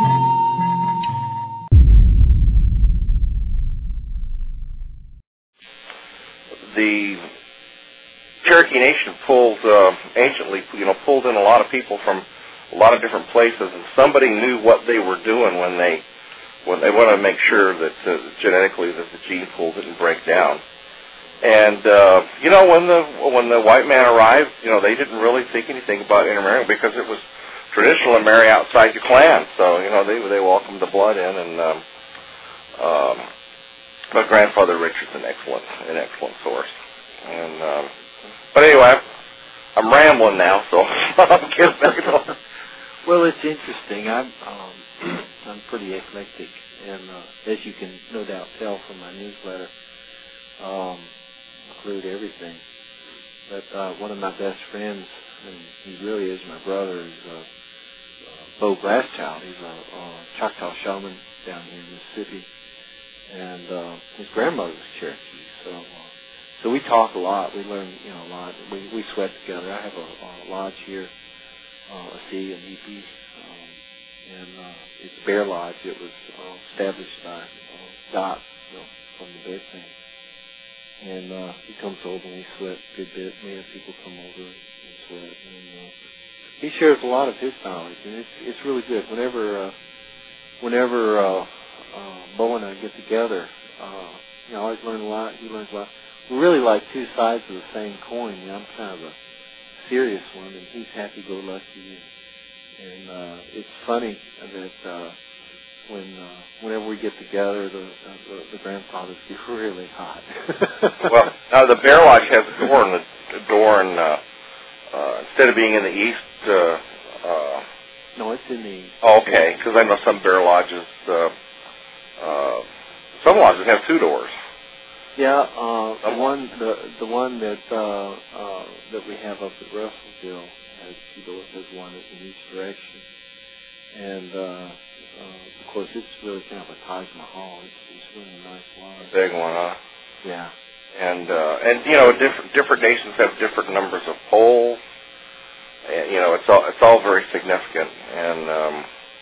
The Cherokee Nation anciently pulled in a lot of people from a lot of different places, and somebody knew what they were doing when they wanted to make sure that genetically that the gene pool didn't break down. And when the white man arrived, they didn't really think anything about intermarrying because it was traditional to marry outside your clan. So they welcomed the blood in, and my grandfather Richard's an excellent source. And but anyway, I'm rambling now, so I'm getting back on. Well, it's interesting. I'm pretty eclectic, and as you can no doubt tell from my newsletter, include everything. But one of my best friends, and he really is my brother, is Bo Glasschild. He's a Choctaw shaman down here in Mississippi, and his grandmother was Cherokee. So we talk a lot. We learn a lot. We sweat together. I have a lodge here, a C and EP. And it's Bear Lodge. It was established by Doc from the Bear Thing. And he comes over and we sweat a good bit. We have people come over and sweat. And he shares a lot of his knowledge, and it's really good. Whenever Bo and I get together, I always learn a lot. He learns a lot. we're really like two sides of the same coin. I'm kind of a serious one, and he's happy-go-lucky. And it's funny that whenever we get together, the grandfathers get really hot. Well, now the Bear Lodge has a door in instead of being in the east. No, it's in the east. Oh, okay, because I know some Bear Lodges, some lodges have two doors. Yeah, the one that we have up at Russellville has two doors. Has one in each direction, and of course it's really kind of a Taj Mahal. It's really a nice lodge. Big one, huh? Yeah. And different nations have different numbers of poles. And, it's all very significant. And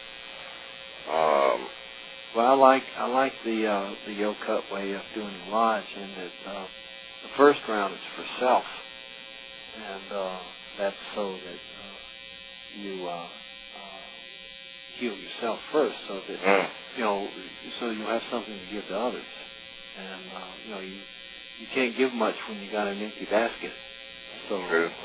well, I like the Yo-Cut way of doing the lodge, in that the first round is for self, and that's so that you heal yourself first, so that so you have something to give to others, and you can't give much when you got an empty basket. So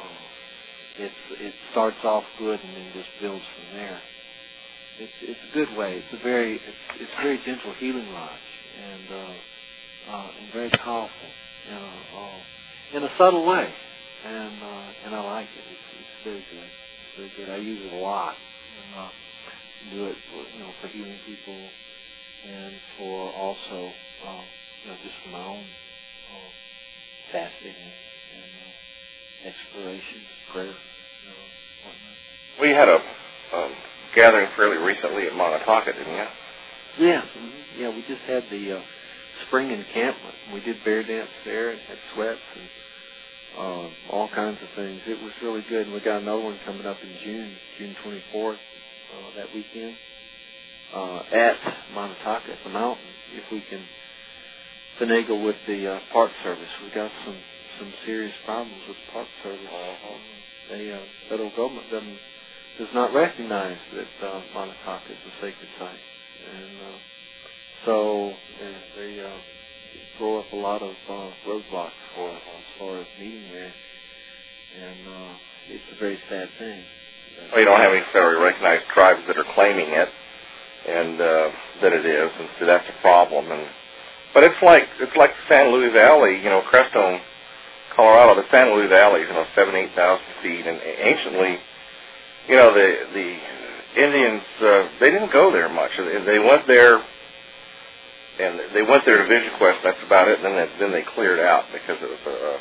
it starts off good and then just builds from there. It's a good way. It's a very gentle healing lodge, and very powerful, in a subtle way, and I like it. It's very good. It's very good. I use it a lot, and do it for healing people, and for also just for my own fasting and exploration, prayer, whatnot. We had a gathering fairly recently at Montauk, didn't you? Yeah, yeah. We just had the spring encampment. We did bear dance there and had sweats and all kinds of things. It was really good. And we got another one coming up in June 24th, that weekend, at Montauk at the mountain. If we can finagle with the Park Service, we got some serious problems with the Park Service. The federal government does not recognize that Montauk is a sacred site, and so they throw up a lot of roadblocks for us as far as meeting there, and it's a very sad thing. Well, you don't have any federally recognized tribes that are claiming it, and that it is, and so that's a problem. But it's like the San Luis Valley, Crestone, Colorado. The San Luis Valley is 7,000-8,000 feet, and anciently, the Indians they didn't go there much. They went there, and they went there to vision quest. That's about it. And then they cleared out because it was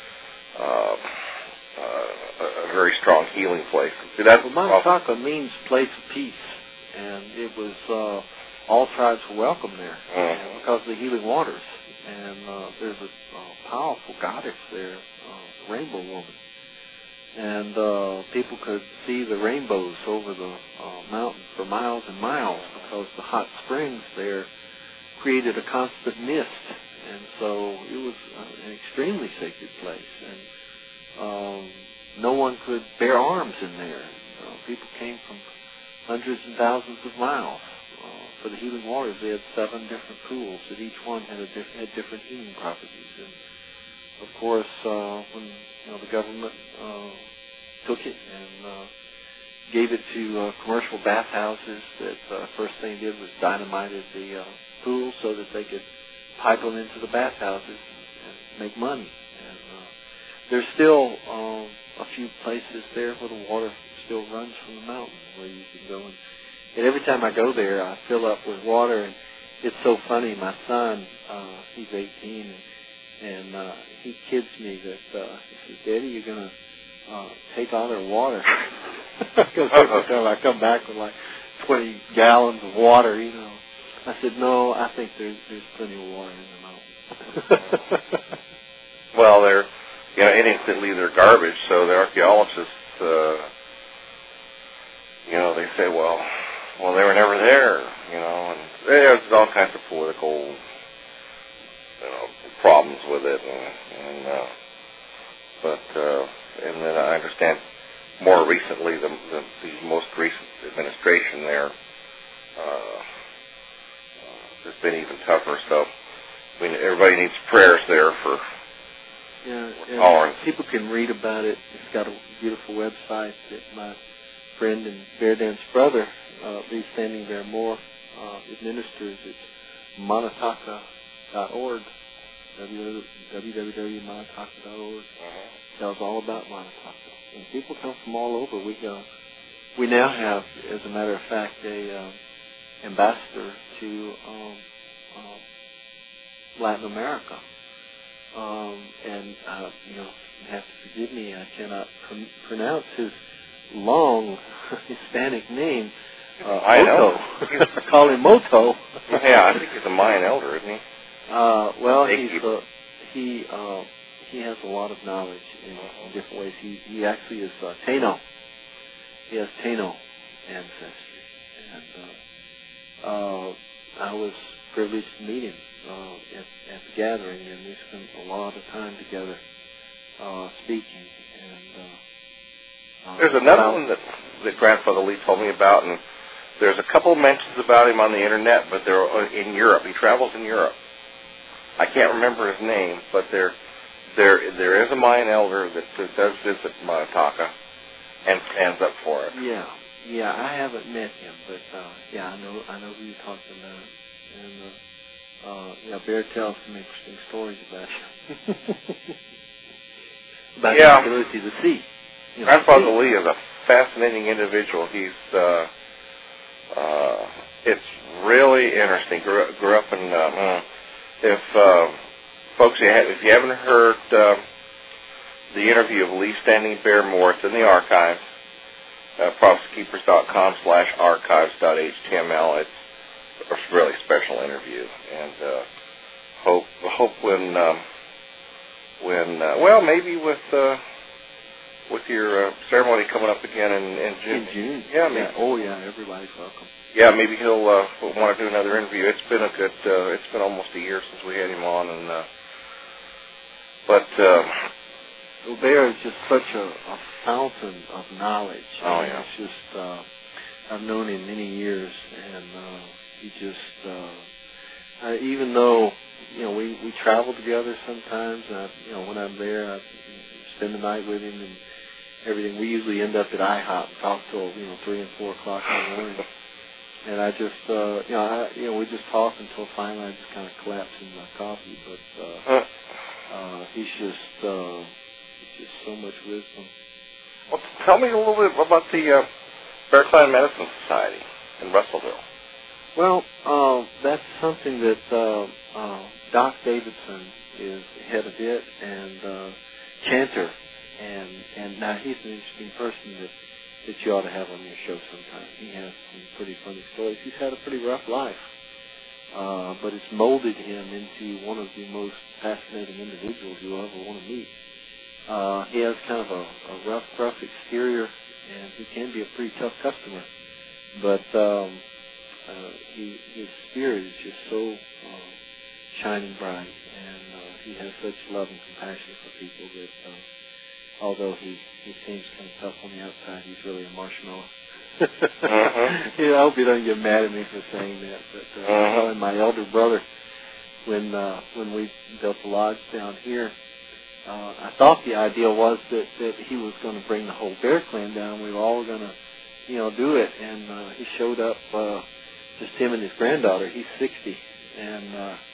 a very strong healing place. See, Montauk means place of peace, and it was all tribes were welcome there because of the healing waters. And there's a powerful goddess there, Rainbow Woman. And people could see the rainbows over the mountain for miles and miles because the hot springs there created a constant mist. And so it was an extremely sacred place. And no one could bear arms in there. People came from hundreds and thousands of miles for the healing waters. They had 7 different pools, and each one had different healing properties. And of course, when the government took it and gave it to commercial bathhouses, that first thing they did was dynamited the pools so that they could pipe them into the bathhouses and make money. And there's still a few places there where the water still runs from the mountain where you can go. And every time I go there, I fill up with water. And it's so funny. My son, he's 18, and he kids me that he says, "Daddy, you're going to take all their water." Because every time I come back with like 20 gallons of water, I said, "No, I think there's plenty of water in the mountain." Well, they're Indians didn't leave their garbage, so the archaeologists, they say, well, they were never there, and there's all kinds of political, problems with it, and then I understand more recently the most recent administration there has been even tougher. So, everybody needs prayers there for Yeah, people can read about it. It's got a beautiful website that my friend and Bear Dance brother, Lee Standing Bear Moore, administers. It's monatauk.org, www.monatauk.org. Tells all about Monatauk. And people come from all over. We now have, as a matter of fact, a ambassador to Latin America. And you have to forgive me, I cannot pronounce his long Hispanic name. Moto. Call him Moto. Yeah, I think he's a Mayan elder, isn't he? Well, he has a lot of knowledge in different ways. He actually is Taino. He has Taino ancestry, and I was privileged to meet him at the gathering, and we spent a lot of time together speaking. And there's another one that Grandfather Lee told me about, and there's a couple of mentions about him on the internet, but they're in Europe. He travels in Europe. I can't remember his name, but there is a Mayan elder that does visit Monatauk and stands up for it. Yeah, I haven't met him, but I know who you're talking about, and Bear tells some interesting stories about him, about his ability to see. Grandfather Lee is a fascinating individual. He's it's really interesting. Grew up in if folks, if you haven't heard the interview of Lee Standing Bear Moore, it's in the archives, prophecykeepers.com/archives.html. It's a really special interview, and hope when maybe with your ceremony coming up again in June. In June? Yeah, maybe. Oh, yeah, everybody's welcome. Yeah, maybe he'll want to do another interview. It's been it's been almost a year since we had him on, and well, Bear is just such a fountain of knowledge. Oh, yeah. It's just, I've known him many years, and he just, even though, we travel together sometimes, when I'm there, I spend the night with him and everything. We usually end up at IHOP and talk till 3 and 4 o'clock in the morning. And I just, we just talk until finally I just kind of collapse in my coffee. But he's just so much wisdom. Well, tell me a little bit about the Bear Clan Medicine Society in Russellville. Well, that's something that Doc Davidson is head of it, and Chanter, and now he's an interesting person that you ought to have on your show sometime. He has some pretty funny stories. He's had a pretty rough life, but it's molded him into one of the most fascinating individuals you'll ever want to meet. He has kind of a rough exterior, and he can be a pretty tough customer, but his spirit is just so shining bright, and he has such love and compassion for people that although he seems kind of tough on the outside, he's really a marshmallow. I hope you don't get mad at me for saying that, but and my elder brother, when we built the lodge down here, I thought the idea was that he was going to bring the whole Bear Clan down. We were all going to, do it, and he showed up, just him and his granddaughter. He's 60, and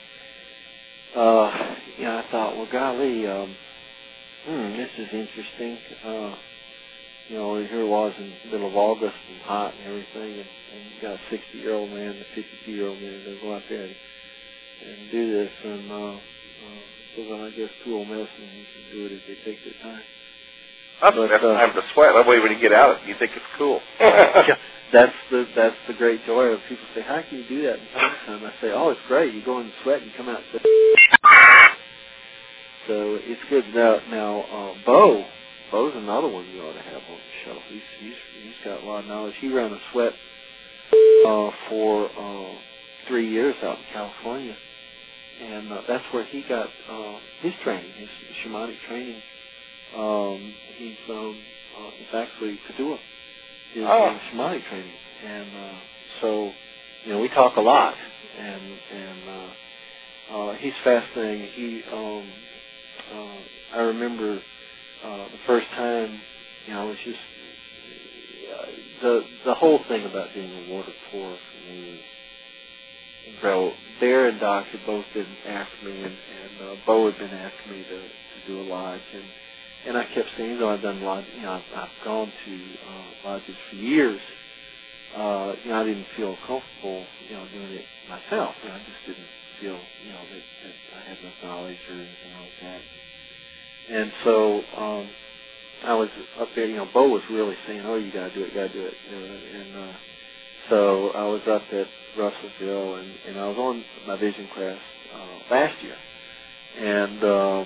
I thought, well, golly, this is interesting. Here it was in the middle of August and hot and everything, and you got a 60-year-old man and a 52-year-old man that go out there and do this, and so then I guess two old medicine can do it if they take their time. That's the time to sweat. That way when you get out, you think it's cool. Yeah, that's the great joy of people say, how can you do that in summertime? I say, oh, it's great. You go in and sweat and you come out and sweat. So it's good. Now, Bo's another one you ought to have on the show. He's got a lot of knowledge. He ran a sweat for 3 years out in California, and that's where he got his training, his shamanic training. He's actually Kadua, his shamanic training, and so we talk a lot, and he's fascinating. I remember the first time, you know, it was just the whole thing about being a water pourer for me. So Bear and Doc had both been after me, and Bo had been after me to do a lodge, and I kept saying, I've done lodge, I've gone to lodges for years. I didn't feel comfortable, doing it myself. I just didn't feel, that I had enough knowledge or anything like that. And so I was up there, Bo was really saying, oh, you got to do it. And so I was up at Russellville, and I was on my Vision Quest last year. And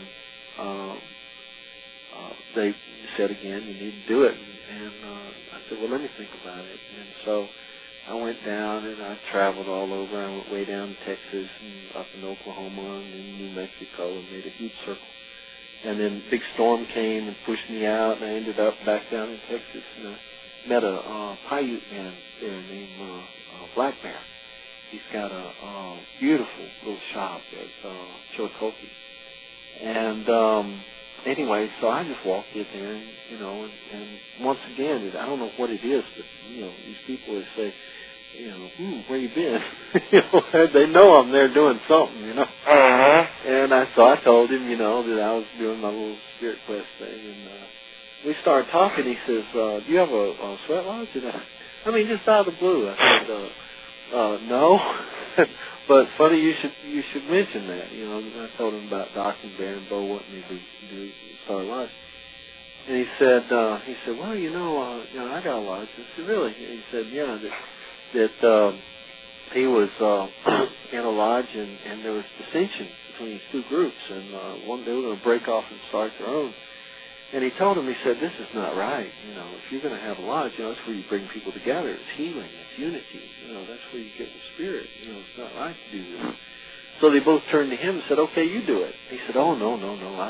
they said again, you need to do it. And I said, well, let me think about it. And so I went down, and I traveled all over. I went way down to Texas and up in Oklahoma and in New Mexico and made a huge circle. And then a big storm came and pushed me out, and I ended up back down in Texas. And I met a Paiute man there named Black Bear. He's got a beautiful little shop at Chillicothe. And anyway, so I just walked in there, and once again, I don't know what it is, but, these people would say, where you been? They know I'm there doing something, Uh-huh. And so I told him, that I was doing my little Spirit Quest thing, and we started talking. He says, do you have a sweat lodge? And just out of the blue, I said, no. But funny you should mention that. I told him about Doc and Bear and Bo wanting me to start a lodge. And he said, well, I got a lodge. I said, really? And he said, yeah, that he was in a lodge, and there was dissension between these two groups, and one they were going to break off and start their own. And he told him, he said, this is not right. If you're going to have a lodge, that's where you bring people together. It's healing. It's unity. That's where you get the spirit. It's not right to do this. So they both turned to him and said, okay, you do it. He said, oh, no.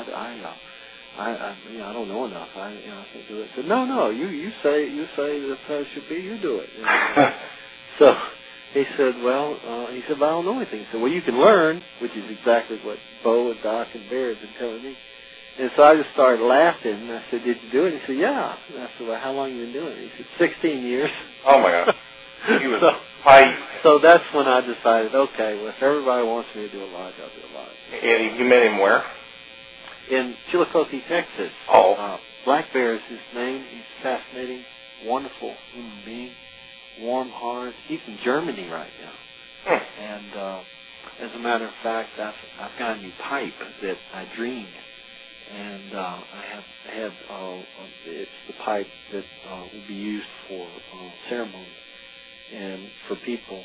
I don't know enough. I can't do it. I said, no. You say that's how it should be. You do it. And, so he said, well, I don't know anything. He said, well, you can learn, which is exactly what Bo and Doc and Bear have been telling me. And so I just started laughing, and I said, did you do it? He said, yeah. And I said, well, how long have you been doing it? He said, 16 years. Oh, my God. He was so that's when I decided, okay, well, if everybody wants me to do a lodge, I'll do a lodge. And you met him where? In Chillicothe, Texas. Oh. Black Bear is his name. He's fascinating, wonderful human being, warm heart. He's in Germany right now. And as a matter of fact, I've got a new pipe that I dreamed. And I have it's the pipe that will be used for ceremony and for people.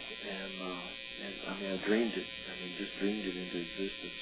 And I dreamed it. Just dreamed it into existence.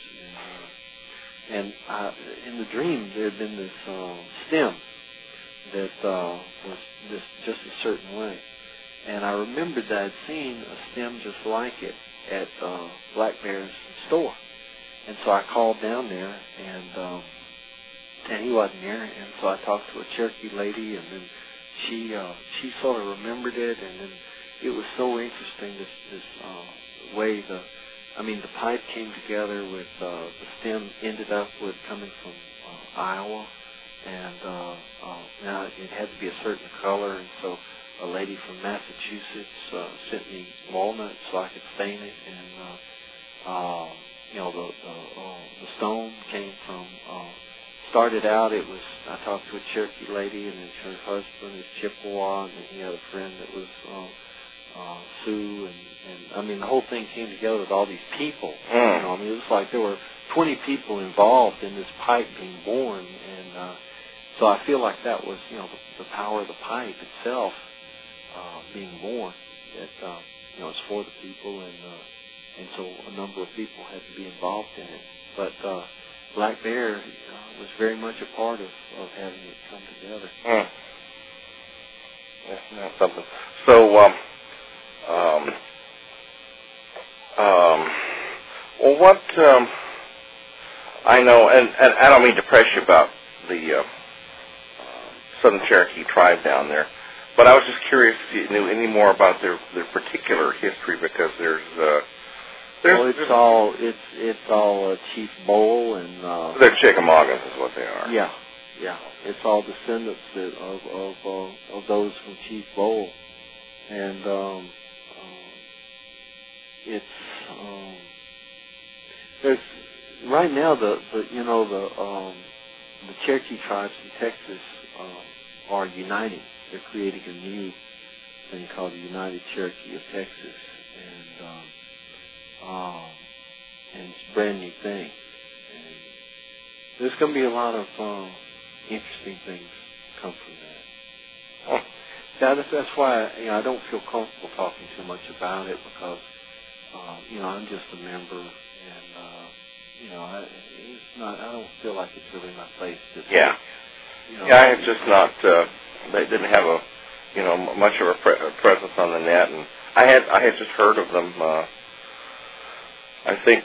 And in the dream, there had been this stem that was just a certain way. And I remembered that I'd seen a stem just like it at Black Bear's store. And so I called down there, and he wasn't there. And so I talked to a Cherokee lady, and then she sort of remembered it. And then it was so interesting, this way the pipe came together with the stem ended up with coming from Iowa, and now it had to be a certain color, and so a lady from Massachusetts sent me walnuts so I could stain it, and the stone came from. Started out, I talked to a Cherokee lady, and then her husband is Chippewa, and then he had a friend that was Sioux, and the whole thing came together with all these people. It was like there were 20 people involved in this pipe being born, and so I feel like that was, the power of the pipe itself being born. That it's for the people, and so a number of people had to be involved in it. But Black Bear was very much a part of having it come together. That's something. So, well, what I know, and I don't mean to press you about the Southern Cherokee tribe down there, but I was just curious if you knew any more about their particular history, because there's It's all Chief Bowl and they're Chickamaugas is what they are. Yeah. It's all descendants of those from Chief Bowl, and there's right now the Cherokee tribes in Texas are uniting. They're creating a new thing called the United Cherokee of Texas, and it's a brand new thing. And there's going to be a lot of interesting things come from that. That's why I don't feel comfortable talking too much about it, because I'm just a member, and I don't feel like it's really my place to. Yeah. I have just not. They didn't have much of a presence on the net, and I had just heard of them. I think,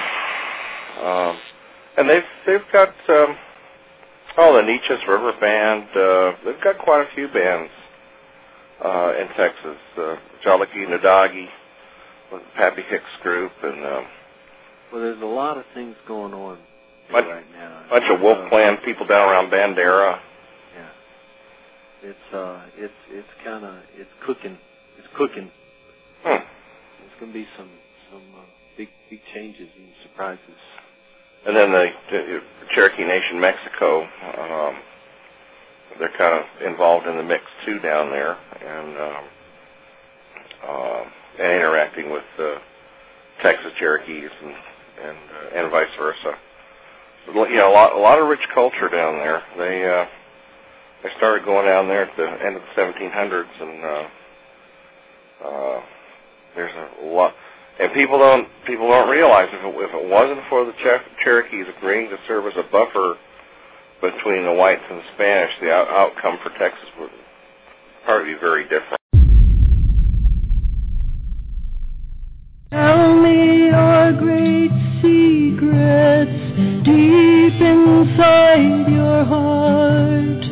and they've got the Neches River Band. They've got quite a few bands in Texas. Jaliki Nadagi with Pappy Hicks Group, and well, there's a lot of things going on right now. Bunch of Wolf Clan people down around Bandera. Yeah, it's cooking. It's cooking. There's going to be some big changes and surprises. And then the Cherokee Nation Mexico, they're kind of involved in the mix too down there, and interacting with Texas Cherokees and vice versa. A lot of rich culture down there. They started going down there at the end of the 1700s, and there's a lot. And people don't realize if it wasn't for the Cherokees agreeing to serve as a buffer between the whites and the Spanish, the outcome for Texas would probably be very different. Tell me your great secrets deep inside your heart.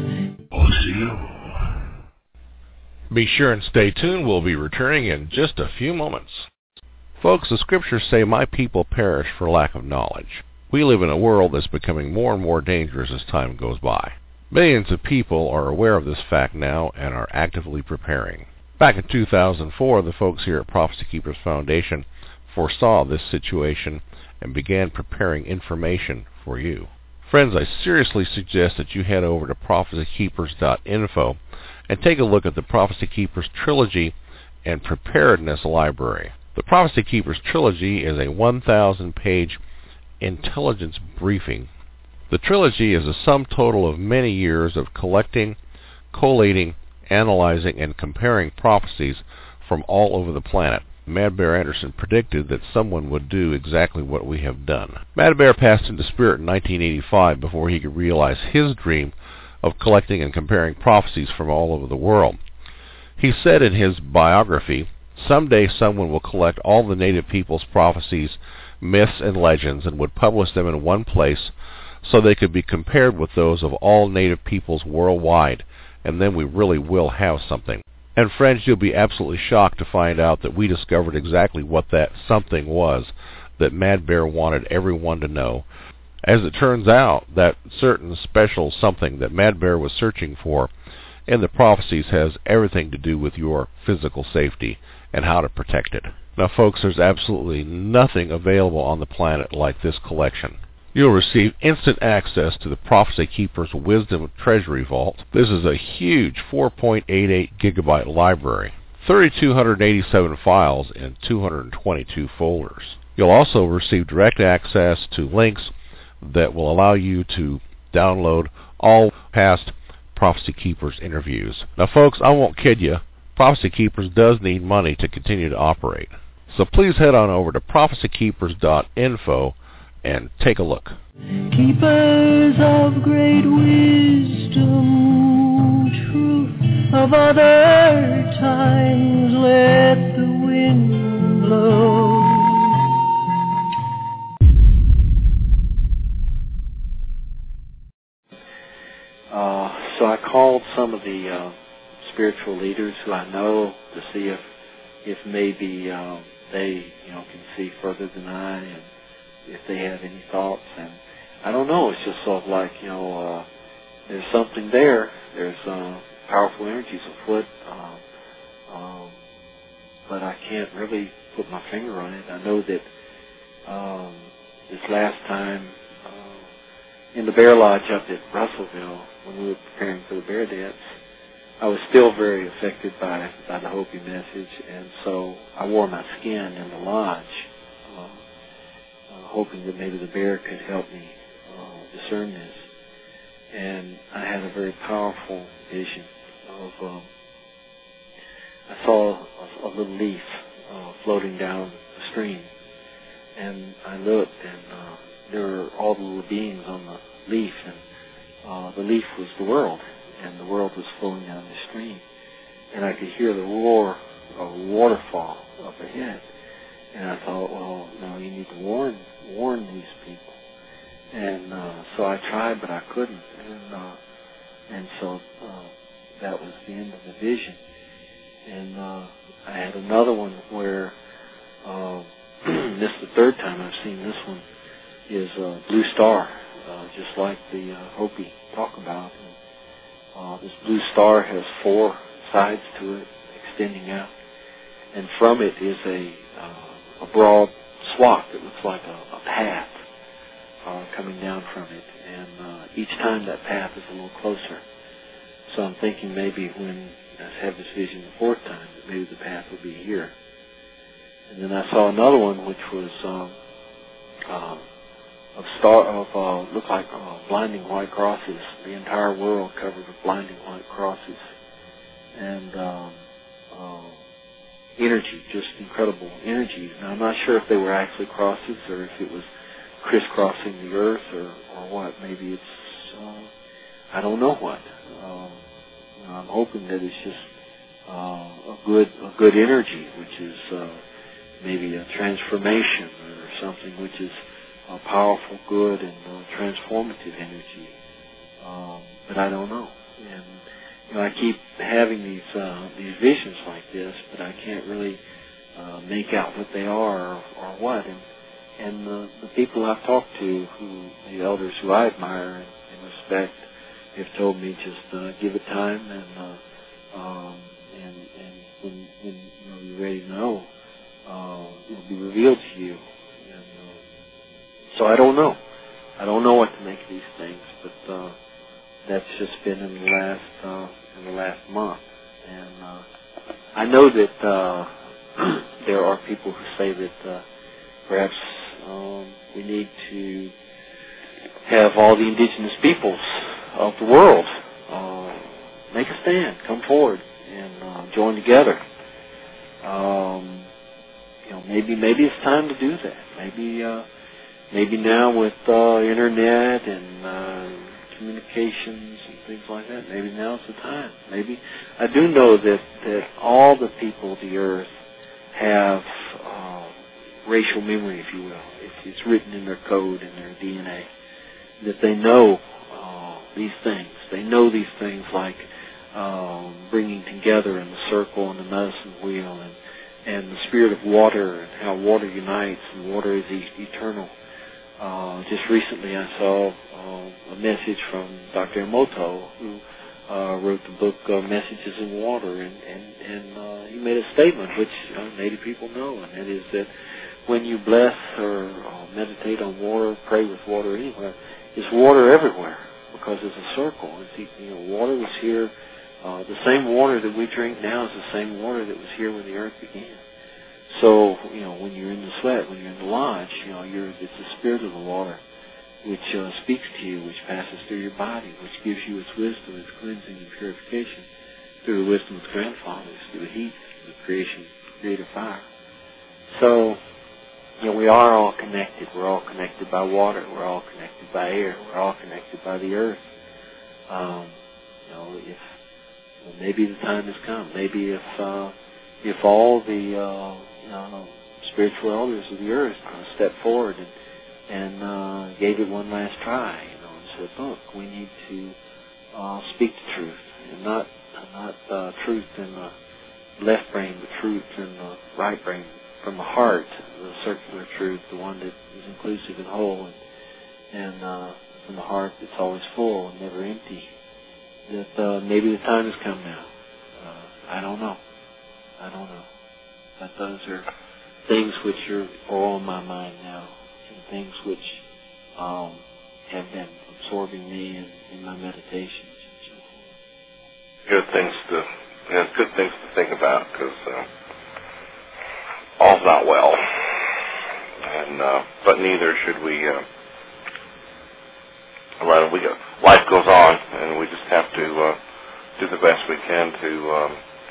Be sure and stay tuned. We'll be returning in just a few moments. Folks, the scriptures say, "My people perish for lack of knowledge." We live in a world that's becoming more and more dangerous as time goes by. Millions of people are aware of this fact now and are actively preparing. Back in 2004, the folks here at Prophecy Keepers Foundation foresaw this situation and began preparing information for you. Friends, I seriously suggest that you head over to prophecykeepers.info and take a look at the Prophecy Keepers Trilogy and Preparedness Library. The Prophecy Keepers Trilogy is a 1,000-page intelligence briefing. The trilogy is a sum total of many years of collecting, collating, analyzing, and comparing prophecies from all over the planet. Mad Bear Anderson predicted that someone would do exactly what we have done. Mad Bear passed into spirit in 1985 before he could realize his dream of collecting and comparing prophecies from all over the world. He said in his biography, "Someday someone will collect all the native people's prophecies, myths, and legends and would publish them in one place so they could be compared with those of all native peoples worldwide, and then we really will have something." And friends, you'll be absolutely shocked to find out that we discovered exactly what that something was that Mad Bear wanted everyone to know. As it turns out, that certain special something that Mad Bear was searching for in the prophecies has everything to do with your physical safety and how to protect it. Now folks, there's absolutely nothing available on the planet like this collection. You'll receive instant access to the Prophecy Keepers Wisdom Treasury Vault. This is a huge 4.88 gigabyte library, 3,287 files in 222 folders. You'll also receive direct access to links that will allow you to download all past Prophecy Keepers interviews. Now folks, I won't kid you, Prophecy Keepers does need money to continue to operate. So please head on over to prophecykeepers.info and take a look. Keepers of great wisdom, truth of other times, let the wind blow. So I called some of the spiritual leaders who I know to see if maybe they, can see further than I, and if they have any thoughts. And I don't know. It's just sort of like, there's something there. There's powerful energies afoot, but I can't really put my finger on it. I know that this last time in the Bear Lodge up at Russellville, when we were preparing for the Bear Dance, I was still very affected by the Hopi message, and so I wore my skin in the lodge, hoping that maybe the bear could help me discern this. And I had a very powerful vision of, I saw a little leaf floating down the stream, and I looked, and there were all the little beings on the leaf, and the leaf was the world, and the world was flowing down the stream, and I could hear the roar of a waterfall up ahead, and I thought, well, no, you need to warn these people, and so I tried, but I couldn't, and so that was the end of the vision. And I had another one where this is the third time I've seen this one, is a blue star, just like the Hopi talk about. And, this blue star has 4 sides to it, extending out, and from it is a broad swath that looks like a path coming down from it, and each time that path is a little closer. So I'm thinking maybe when I have this vision the 4th time, that maybe the path will be here. And then I saw another one which was looked like blinding white crosses, the entire world covered with blinding white crosses, and energy, just incredible energy. Now I'm not sure if they were actually crosses or if it was crisscrossing the earth or what. Maybe it's I don't know what. I'm hoping that it's just a good energy, which is maybe a transformation or something which is a powerful, good, and transformative energy. But I don't know. And I keep having these visions like this, but I can't really make out what they are or what. And the people I've talked to, the elders who I admire and respect, have told me just give it time, and when you're ready to know, it'll be revealed to you. And so I don't know. I don't know what to make of these things, but that's just been in the last month. And I know that there are people who say that perhaps we need to have all the indigenous peoples of the world make a stand, come forward, and join together. Maybe it's time to do that. Maybe now with internet and communications and things like that, maybe now's the time. Maybe I do know that all the people of the earth have racial memory, if you will. It's written in their code, in their DNA, that they know these things. They know these things like bringing together in the circle and the medicine wheel, and the spirit of water, and how water unites, and water is eternal. Just recently I saw a message from Dr. Emoto, who wrote the book Messages in Water, and he made a statement which Native people know, and that is that when you bless or meditate on water, pray with water anywhere, it's water everywhere, because it's a circle. Water was here. The same water that we drink now is the same water that was here when the earth began. So, when you're in the sweat, when you're in the lodge, it's the spirit of the water which speaks to you, which passes through your body, which gives you its wisdom, its cleansing and purification through the wisdom of the grandfathers, through the heat, the creative fire. So, we are all connected. We're all connected by water. We're all connected by air. We're all connected by the earth. Maybe the time has come. Maybe if all the spiritual elders of the earth stepped forward and gave it one last try, and said, look, we need to speak the truth, and not truth in the left brain, but truth in the right brain, from the heart, the circular truth, the one that is inclusive and whole, and from the heart that's always full and never empty, that maybe the time has come now. I don't know. But those are things which are on my mind now, and things which have been absorbing me in my meditations. Good things to think about, because all's not well, and but neither should we. Life goes on, and we just have to do the best we can to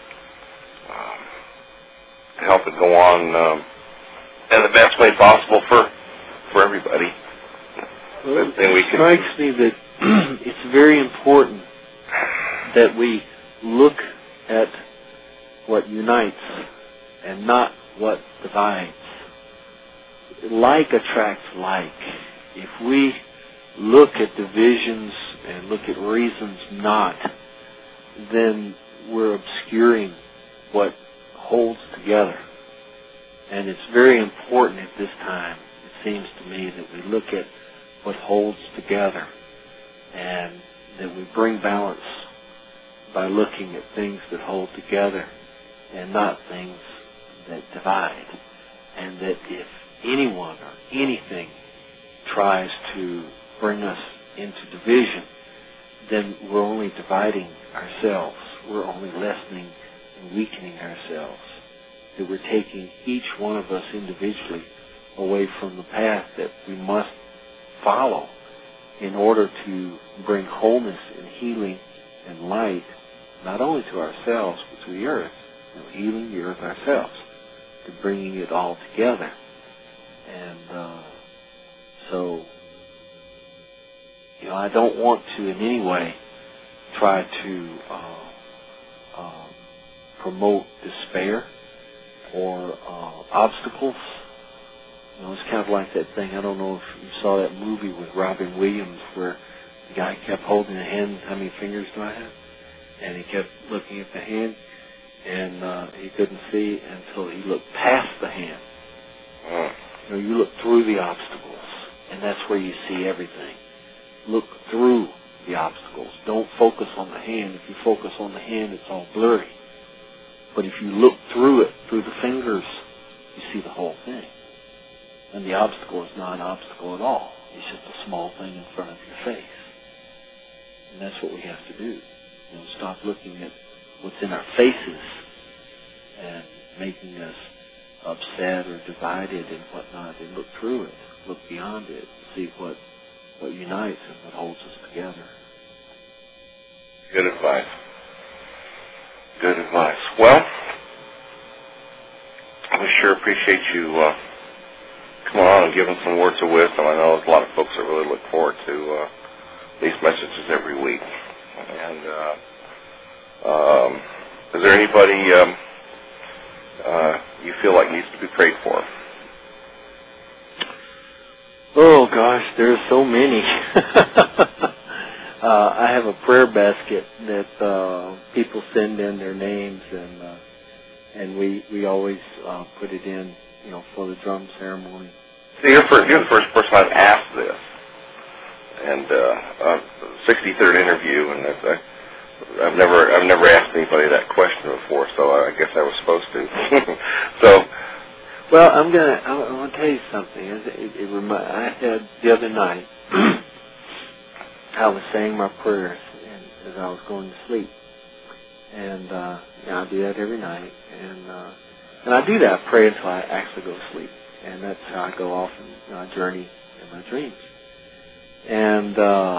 help it go on in the best way possible for everybody. Well, it strikes me that it's very important that we look at what unites and not what divides. Like attracts like. If we look at divisions and look at reasons not, then we're obscuring what holds together. And it's very important at this time, it seems to me, that we look at what holds together and that we bring balance by looking at things that hold together and not things that divide. And that if anyone or anything tries to bring us into division, then we're only dividing ourselves. We're only lessening and weakening ourselves. That we're taking each one of us individually away from the path that we must follow in order to bring wholeness and healing and light, not only to ourselves, but to the earth. Healing the earth ourselves, to bringing it all together. And so, I don't want to in any way try to promote despair or obstacles. It's kind of like that thing. I don't know if you saw that movie with Robin Williams where the guy kept holding the hand. How many fingers do I have? And he kept looking at the hand, and he couldn't see until he looked past the hand. You look through the obstacles, and that's where you see everything. Look through the obstacles. Don't focus on the hand. If you focus on the hand, it's all blurry. But if you look through it, through the fingers, you see the whole thing. And the obstacle is not an obstacle at all. It's just a small thing in front of your face. And that's what we have to do. Stop looking at what's in our faces and making us upset or divided and whatnot, and look through it, look beyond it, see what unites and what holds us together. Good advice. Good advice. Well, we sure appreciate you coming on and giving some words of wisdom. I know there's a lot of folks that really look forward to these messages every week. And is there anybody you feel like needs to be prayed for? Oh gosh, there's so many. I have a prayer basket that people send in their names, and we always put it in, for the drum ceremony. See, you're the first person I've asked this, and 63rd interview, and I've never asked anybody that question before, so I guess I was supposed to. So. Well, I'm gonna tell you something. I had the other night. I was saying my prayers as I was going to sleep, and I do that every night, and I do that. I pray until I actually go to sleep, and that's how I go off and I journey in my dreams. And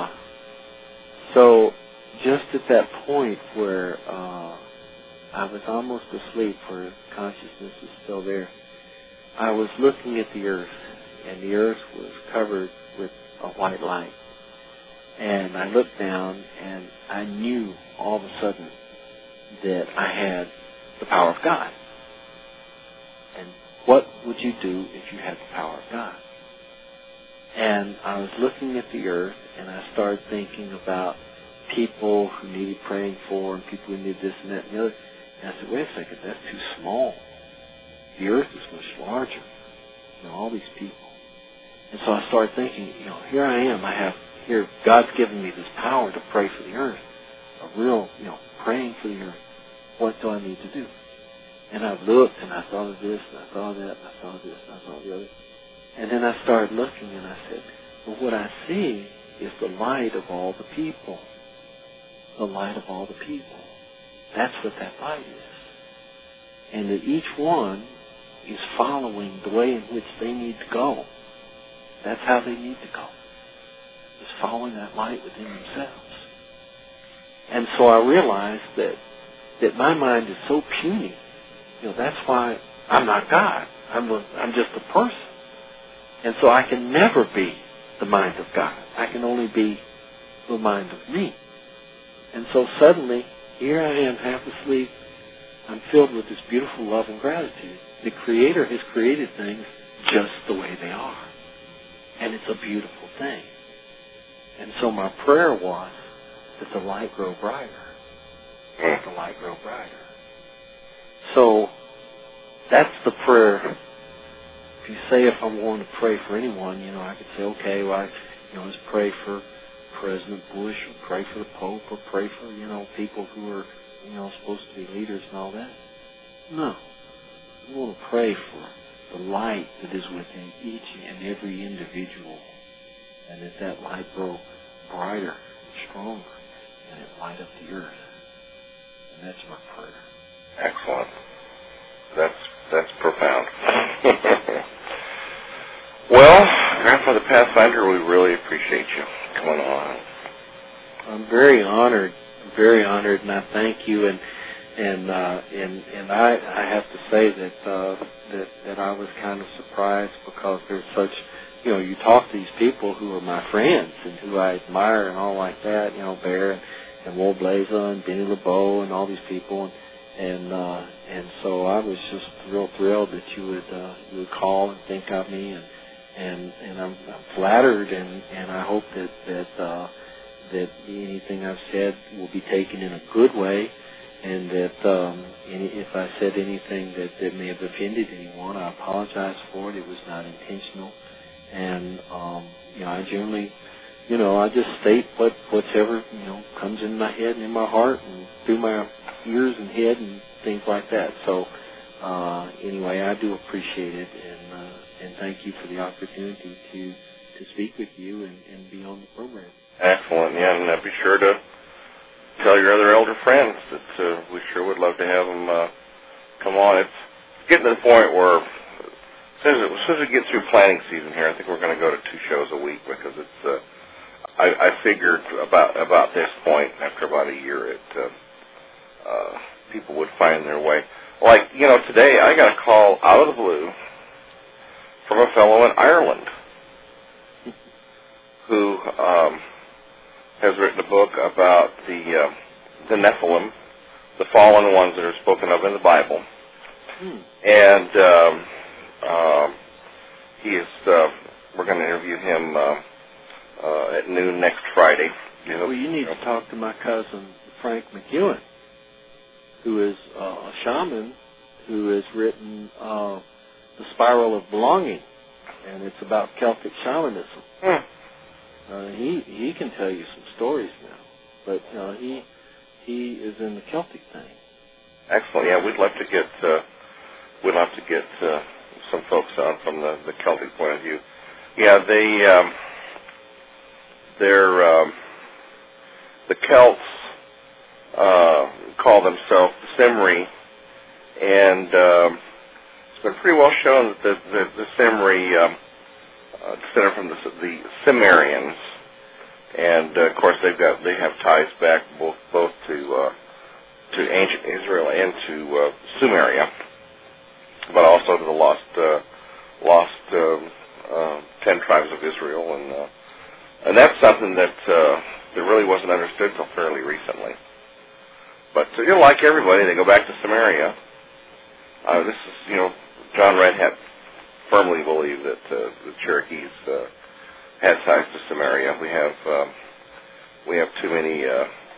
so, just at that point where I was almost asleep, where consciousness is still there, I was looking at the earth, and the earth was covered with a white light. And I looked down, and I knew all of a sudden that I had the power of God. And what would you do if you had the power of God? And I was looking at the earth, and I started thinking about people who needed praying for, and people who needed this and that and the other. And I said, wait a second, that's too small. the earth is much larger. All these people. And so I started thinking, here I am. God's given me this power to pray for the earth. A real, praying for the earth. What do I need to do? And I looked and I thought of this and I thought of that and I thought of this and I thought of the other. And then I started looking and I said, well, what I see is the light of all the people. The light of all the people. That's what that light is. And that each one is following the way in which they need to go. That's how they need to go. Is following that light within themselves. And so I realized that my mind is so puny. That's why I'm not God. I'm just a person. And so I can never be the mind of God. I can only be the mind of me. And so suddenly, here I am, half asleep. I'm filled with this beautiful love and gratitude. The Creator has created things just the way they are. And it's a beautiful thing. And so my prayer was that the light grow brighter. That the light grow brighter. So that's the prayer. If you say if I'm going to pray for anyone, I could say, okay, well, let's pray for President Bush, or pray for the Pope, or pray for, people who are, supposed to be leaders and all that. No. We want to pray for the light that is within each and every individual, and that light grow brighter and stronger, and it light up the earth. And that's my prayer. Excellent. That's profound. Well, Grandfather Pathfinder, we really appreciate you coming on. I'm very honored, and I thank you. And I have to say that I was kind of surprised because there's such, you talk to these people who are my friends and who I admire and all like that, Bear and Woblaza and Benny LeBeau and all these people, and so I was just real thrilled that you would call and think of me, and I'm flattered, and I hope that anything I've said will be taken in a good way. And that if I said anything that may have offended anyone, I apologize for it. It was not intentional. And, I generally, I just state whatever, comes in my head and in my heart and through my ears and head and things like that. So, anyway, I do appreciate it. And thank you for the opportunity to speak with you and be on the program. Excellent. Yeah, and be sure to tell your other elder friends that we sure would love to have them come on. It's getting to the point where as soon as we get through planning season here, I think we're going to go to 2 shows a week because it's. I figured about this point after about a year, people would find their way. Like today I got a call out of the blue from a fellow in Ireland who. Has written a book about the Nephilim, the fallen ones that are spoken of in the Bible, and he is. We're going to interview him at noon next Friday. Well, you need to talk to my cousin Frank McEwen, who is a shaman who has written The Spiral of Belonging, and it's about Celtic shamanism. He can tell you some stories now, but he is in the Celtic thing. Excellent. Yeah, we'd love to get some folks on from the Celtic point of view. Yeah, the Celts call themselves the Cymri, and it's been pretty well shown that the Cymri descended from the Cimmerians, and of course they have ties back both to ancient Israel and to Sumeria, but also to the lost 10 tribes of Israel, and that's something that really wasn't understood until fairly recently. But like everybody, they go back to Sumeria. This is John Redhat firmly believe that the Cherokees had ties to Sumeria. We have too many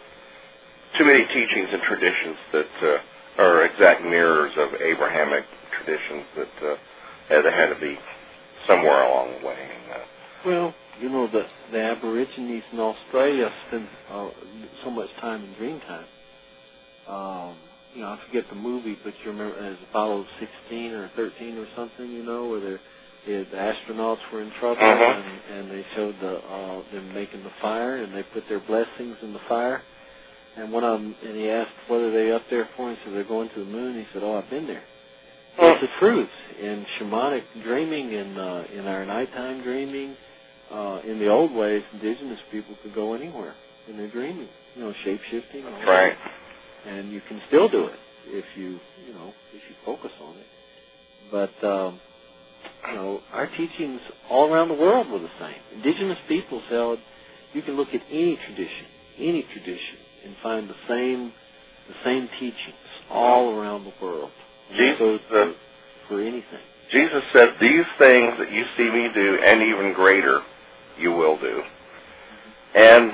teachings and traditions that are exact mirrors of Abrahamic traditions that had to be somewhere along the way. Well, you know, the Aborigines in Australia spend so much time in Dreamtime. You know, I forget the movie, but you remember as Apollo 16 or 13 or something, you know, where the astronauts were in trouble, and they showed them making the fire, and they put their blessings in the fire. And one of them, and he asked, what are they up there for? And he said, they're going to the moon. He said, oh, I've been there. It's the truth. In shamanic dreaming, in our nighttime dreaming, in the old ways, indigenous people could go anywhere in their dreaming, you know, shape-shifting. Right. And you can still do it if you focus on it. But, you know, our teachings all around the world were the same. Indigenous people said you can look at any tradition, and find the same teachings all around the world. Jesus, for anything. Jesus said, these things that you see me do, and even greater, you will do. And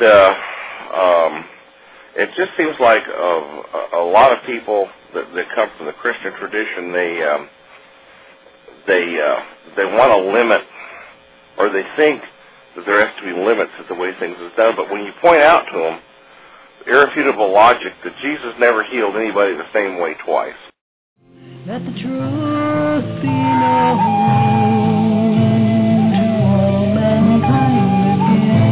it just seems like a lot of people that come from the Christian tradition, they want to limit, or they think that there has to be limits to the way things is done. But when you point out to them irrefutable logic that Jesus never healed anybody the same way twice. Let the truth be known to all mankind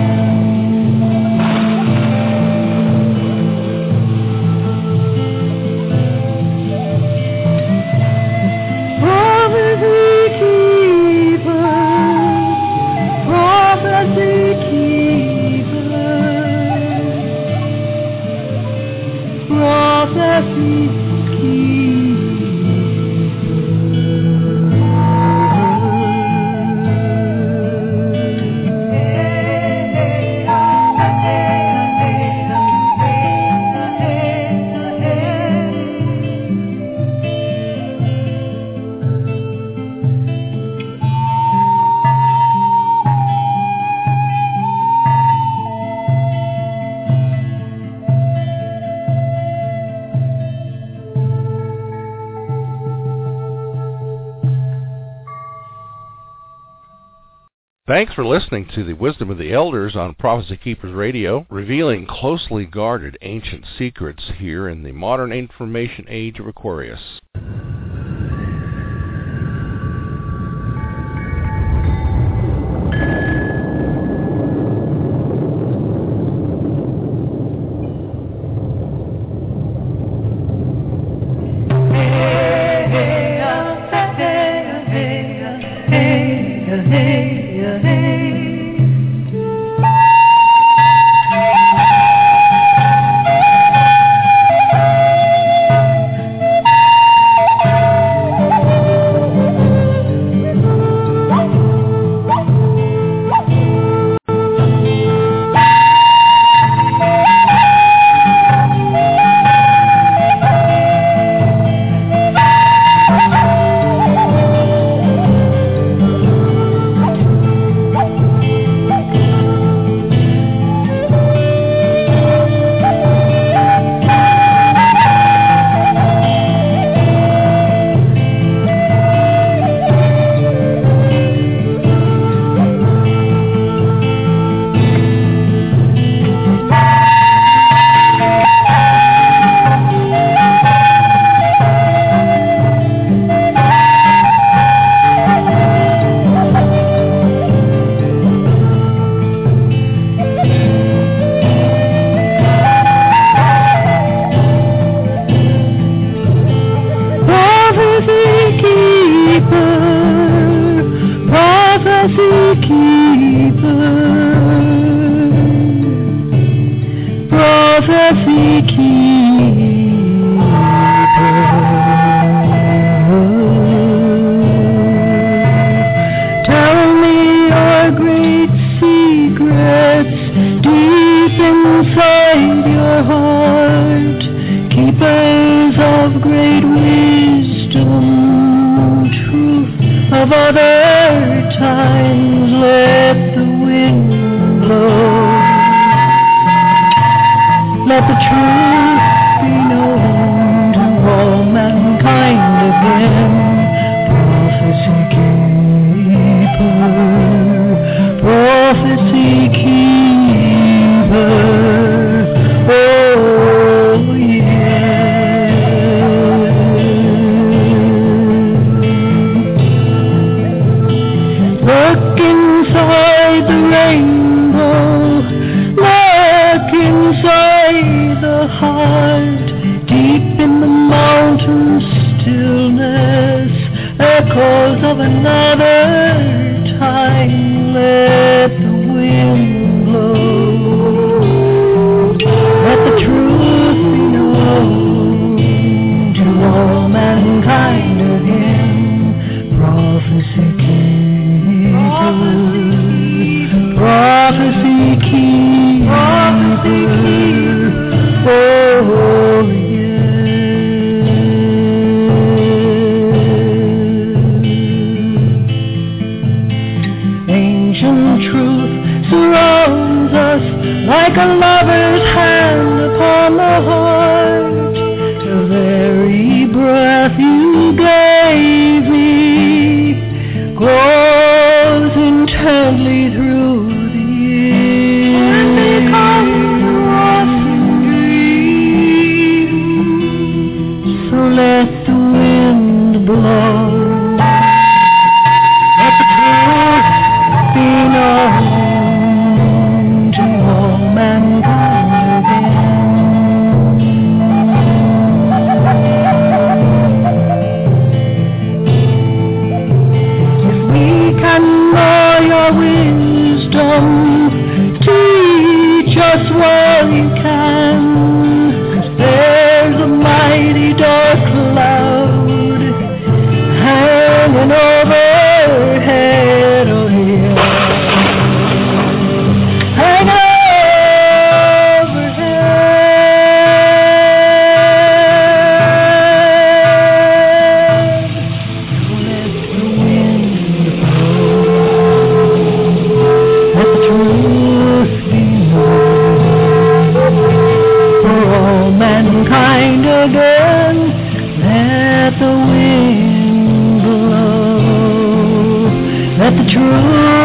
again. Prophecy keeper, prophecy keeper. Thanks for listening to the Wisdom of the Elders on Prophecy Keepers Radio, revealing closely guarded ancient secrets here in the modern information age of Aquarius. Again. echoes of another time. Let the wind blow. Let the truth be known to all mankind again. Prophecy keeper, prophecy keeper, oh yeah. Ancient truth surrounds us like a lover's hand upon the heart. The very breath you gave me grows intently through the years and becomes a waffling dream. So let the wind blow. Let the truth be known to all mankind again. Know your wisdom, teach us while you can. 'Cause there's a mighty dark cloud hanging overhead, oh yeah, hanging mankind again. Let the wind blow. Let the truth